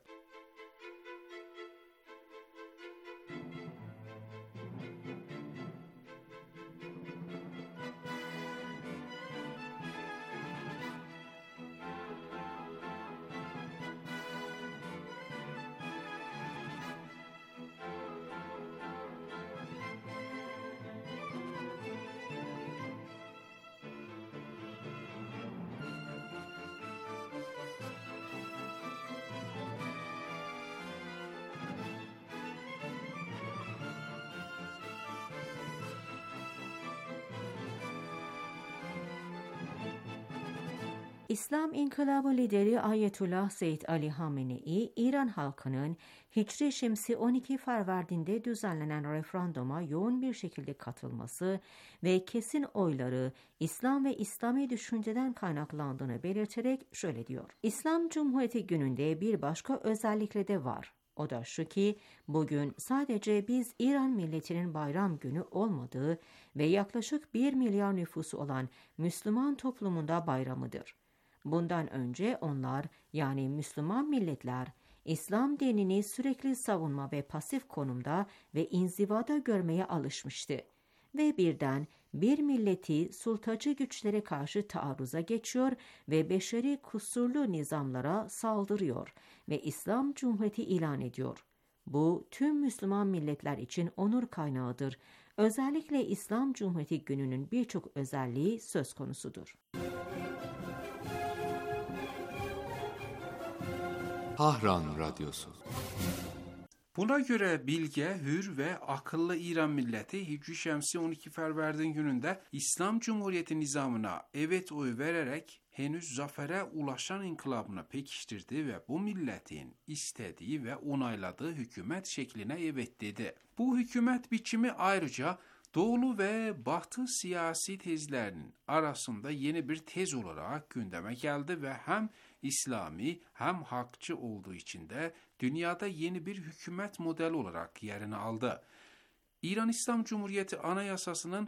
İslam İnkılabı lideri Ayetullah Seyyid Ali Hamenei, İran halkının Hicri Şemsi 12 Farvardin'de düzenlenen referanduma yoğun bir şekilde katılması ve kesin oyları İslam ve İslami düşünceden kaynaklandığını belirterek şöyle diyor. İslam Cumhuriyeti gününde bir başka özellikle de var. O da şu ki bugün sadece biz İran milletinin bayram günü olmadığı ve yaklaşık 1 milyar nüfusu olan Müslüman toplumunda bayramıdır. Bundan önce onlar yani Müslüman milletler İslam dinini sürekli savunma ve pasif konumda ve inzivada görmeye alışmıştı. Ve birden bir milleti sultacı güçlere karşı taarruza geçiyor ve beşeri kusurlu nizamlara saldırıyor ve İslam Cumhuriyeti ilan ediyor. Bu tüm Müslüman milletler için onur kaynağıdır. Özellikle İslam Cumhuriyeti gününün birçok özelliği söz konusudur. Tahran Radyosu. Buna göre bilge, hür ve akıllı İran milleti Hicri Şemsi 12 Fərvərdin gününde İslam Cumhuriyeti nizamına evet oy vererek henüz zafere ulaşan inkılabını pekiştirdi ve bu milletin istediği ve onayladığı hükümet şekline evet dedi. Bu hükümet biçimi ayrıca Doğulu ve Batı siyasi tezlerinin arasında yeni bir tez olarak gündeme geldi ve hem İslami hem hakçı olduğu için de dünyada yeni bir hükümet modeli olarak yerini aldı. İran İslam Cumhuriyeti Anayasası'nın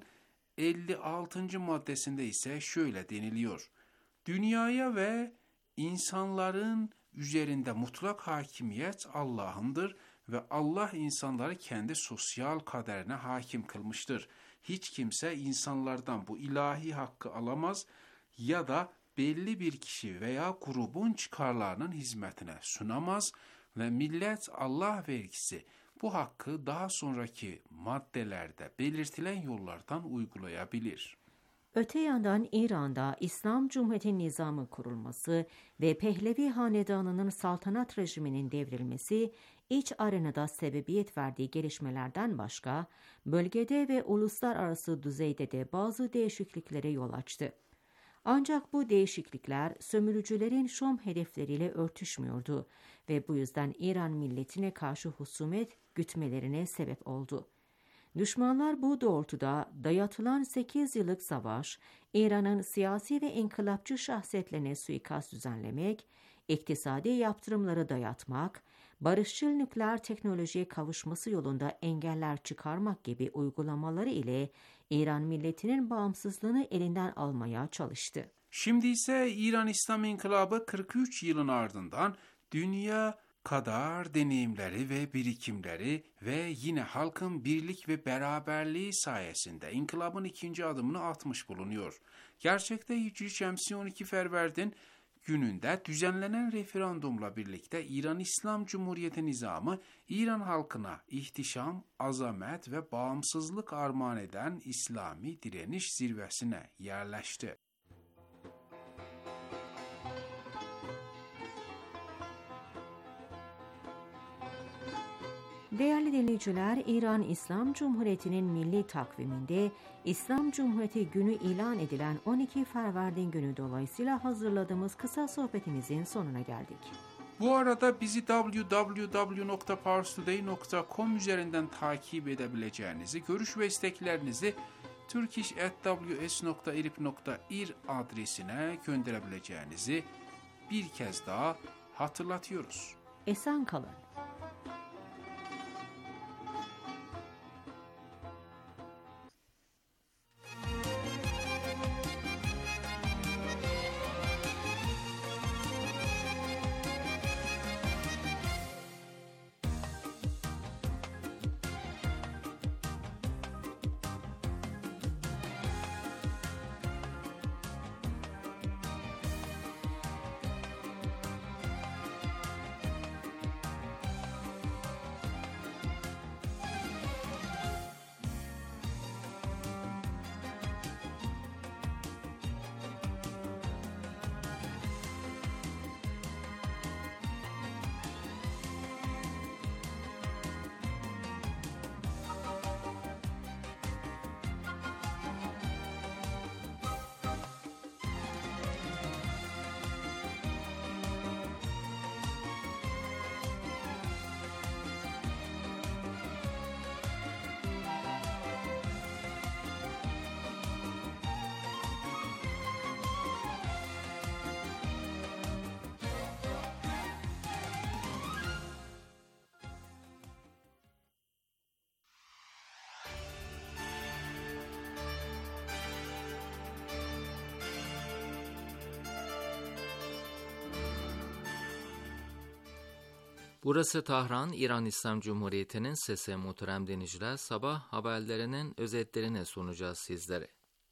56. maddesinde ise şöyle deniliyor. Dünyaya ve insanların üzerinde mutlak hakimiyet Allah'ındır ve Allah insanları kendi sosyal kaderine hakim kılmıştır. Hiç kimse insanlardan bu ilahi hakkı alamaz ya da belli bir kişi veya grubun çıkarlarının hizmetine sunamaz ve millet Allah vergisi bu hakkı daha sonraki maddelerde belirtilen yollardan uygulayabilir. Öte yandan İran'da İslam Cumhuriyeti nizamı kurulması ve Pehlevi Hanedanı'nın saltanat rejiminin devrilmesi iç arenada sebebiyet verdiği gelişmelerden başka, bölgede ve uluslararası düzeyde de bazı değişikliklere yol açtı. Ancak bu değişiklikler sömürücülerin Şam hedefleriyle örtüşmüyordu ve bu yüzden İran milletine karşı husumet gütmelerine sebep oldu. Düşmanlar bu doğrultuda dayatılan 8 yıllık savaş, İran'ın siyasi ve inkılapçı şahsiyetlerine suikast düzenlemek, iktisadi yaptırımları dayatmak, barışçıl nükleer teknolojiye kavuşması yolunda engeller çıkarmak gibi uygulamaları ile İran milletinin bağımsızlığını elinden almaya çalıştı. Şimdi ise İran İslam İnkılabı 43 yılın ardından dünya kadar deneyimleri ve birikimleri ve yine halkın birlik ve beraberliği sayesinde inkılabın ikinci adımını atmış bulunuyor. Gerçekte Hicri Şemsi 12 Fərvərdin gününde düzenlenen referandumla birlikte İran İslam Cumhuriyeti nizamı İran halkına ihtişam, azamet ve bağımsızlık armağan eden İslami direniş zirvesine yerleşti. Değerli dinleyiciler, İran İslam Cumhuriyeti'nin milli takviminde İslam Cumhuriyeti günü ilan edilen 12 Fərvərdin günü dolayısıyla hazırladığımız kısa sohbetimizin sonuna geldik. Bu arada bizi www.parstoday.com üzerinden takip edebileceğinizi, görüş ve isteklerinizi turkish@ws.irib.ir adresine gönderebileceğinizi bir kez daha hatırlatıyoruz. Esen kalın. Burası Tahran, İran İslam Cumhuriyeti'nin sesi. Muhterem dinleyiciler, sabah haberlerinin özetlerini sunacağız sizlere.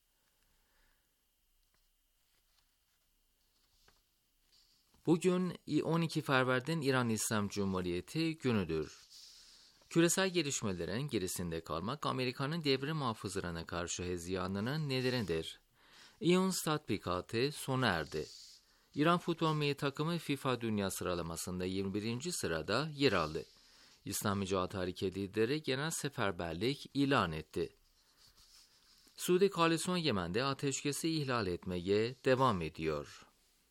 Bugün 12 Fevri'den İran İslam Cumhuriyeti günüdür. Küresel gelişmelerin gerisinde kalmak Amerika'nın devrim hafızlarına karşı hezyanının nedenidir. İONS tatbikatı sona erdi. İran futbol milli takımı FIFA Dünya sıralamasında 21. sırada yer aldı. İslami Cihat Hareketi lideri genel seferberlik ilan etti. Suudi Koalisyon Yemen'de ateşkesi ihlal etmeye devam ediyor.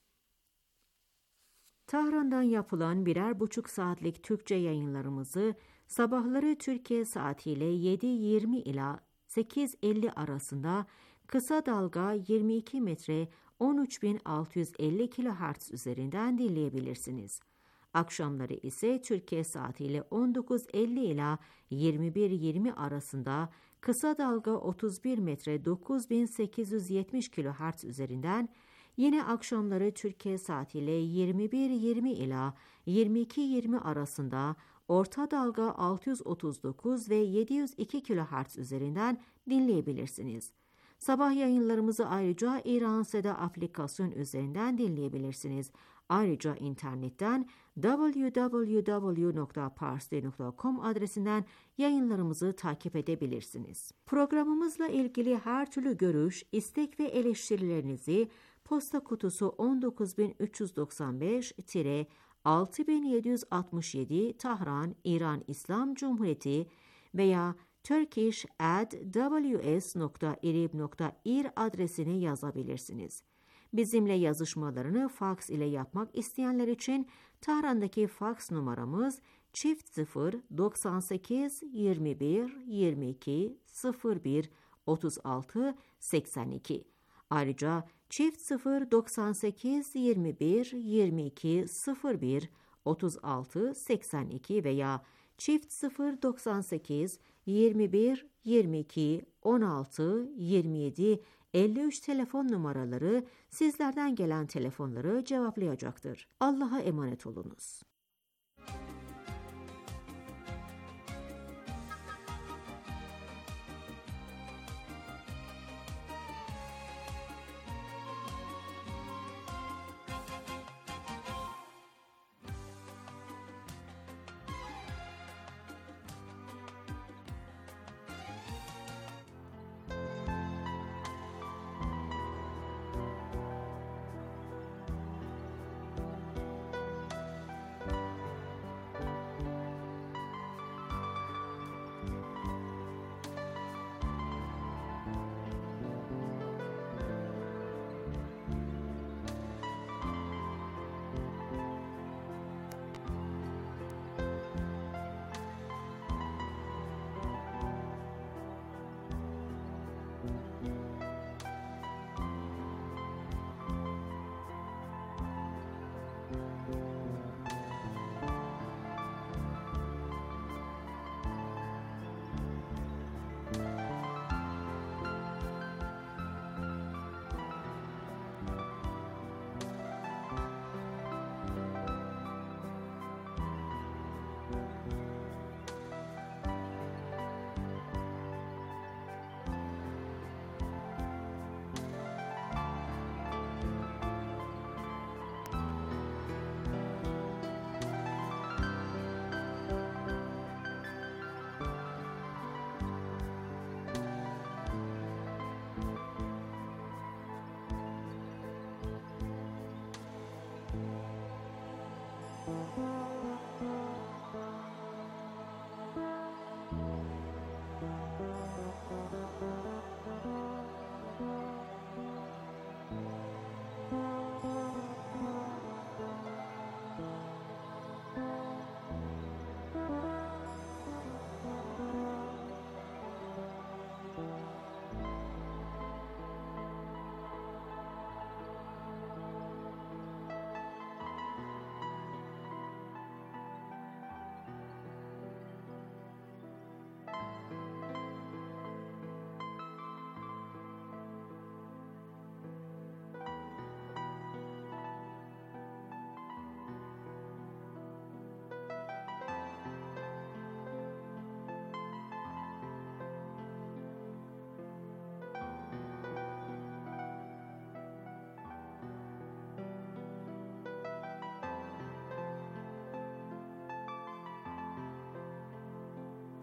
Tahran'dan yapılan 1,5 saatlik Türkçe yayınlarımızı sabahları Türkiye saatiyle 7:20 ila 8:50 arasında kısa dalga 22 metre 13.650 kHz üzerinden dinleyebilirsiniz. Akşamları ise Türkiye saatiyle 19:50 ila 21:20 arasında kısa dalga 31 metre 9870 kHz üzerinden, yine akşamları Türkiye saatiyle 21:20 ila 22:20 arasında orta dalga 639 ve 702 kHz üzerinden dinleyebilirsiniz. Sabah yayınlarımızı ayrıca İran Seda aplikasyon üzerinden dinleyebilirsiniz. Ayrıca internetten www.parsi.com adresinden yayınlarımızı takip edebilirsiniz. Programımızla ilgili her türlü görüş, istek ve eleştirilerinizi posta kutusu 19365-6767 Tahran, İran İslam Cumhuriyeti veya turkish@ws.irib.ir adresine yazabilirsiniz. Bizimle yazışmalarını faks ile yapmak isteyenler için Tahran'daki faks numaramız çift 98 21 22 01 36 82. Ayrıca çift 98 21 22 01 36 82 veya çift 98 21 22 16 27 53 telefon numaraları sizlerden gelen telefonları cevaplayacaktır. Allah'a emanet olunuz.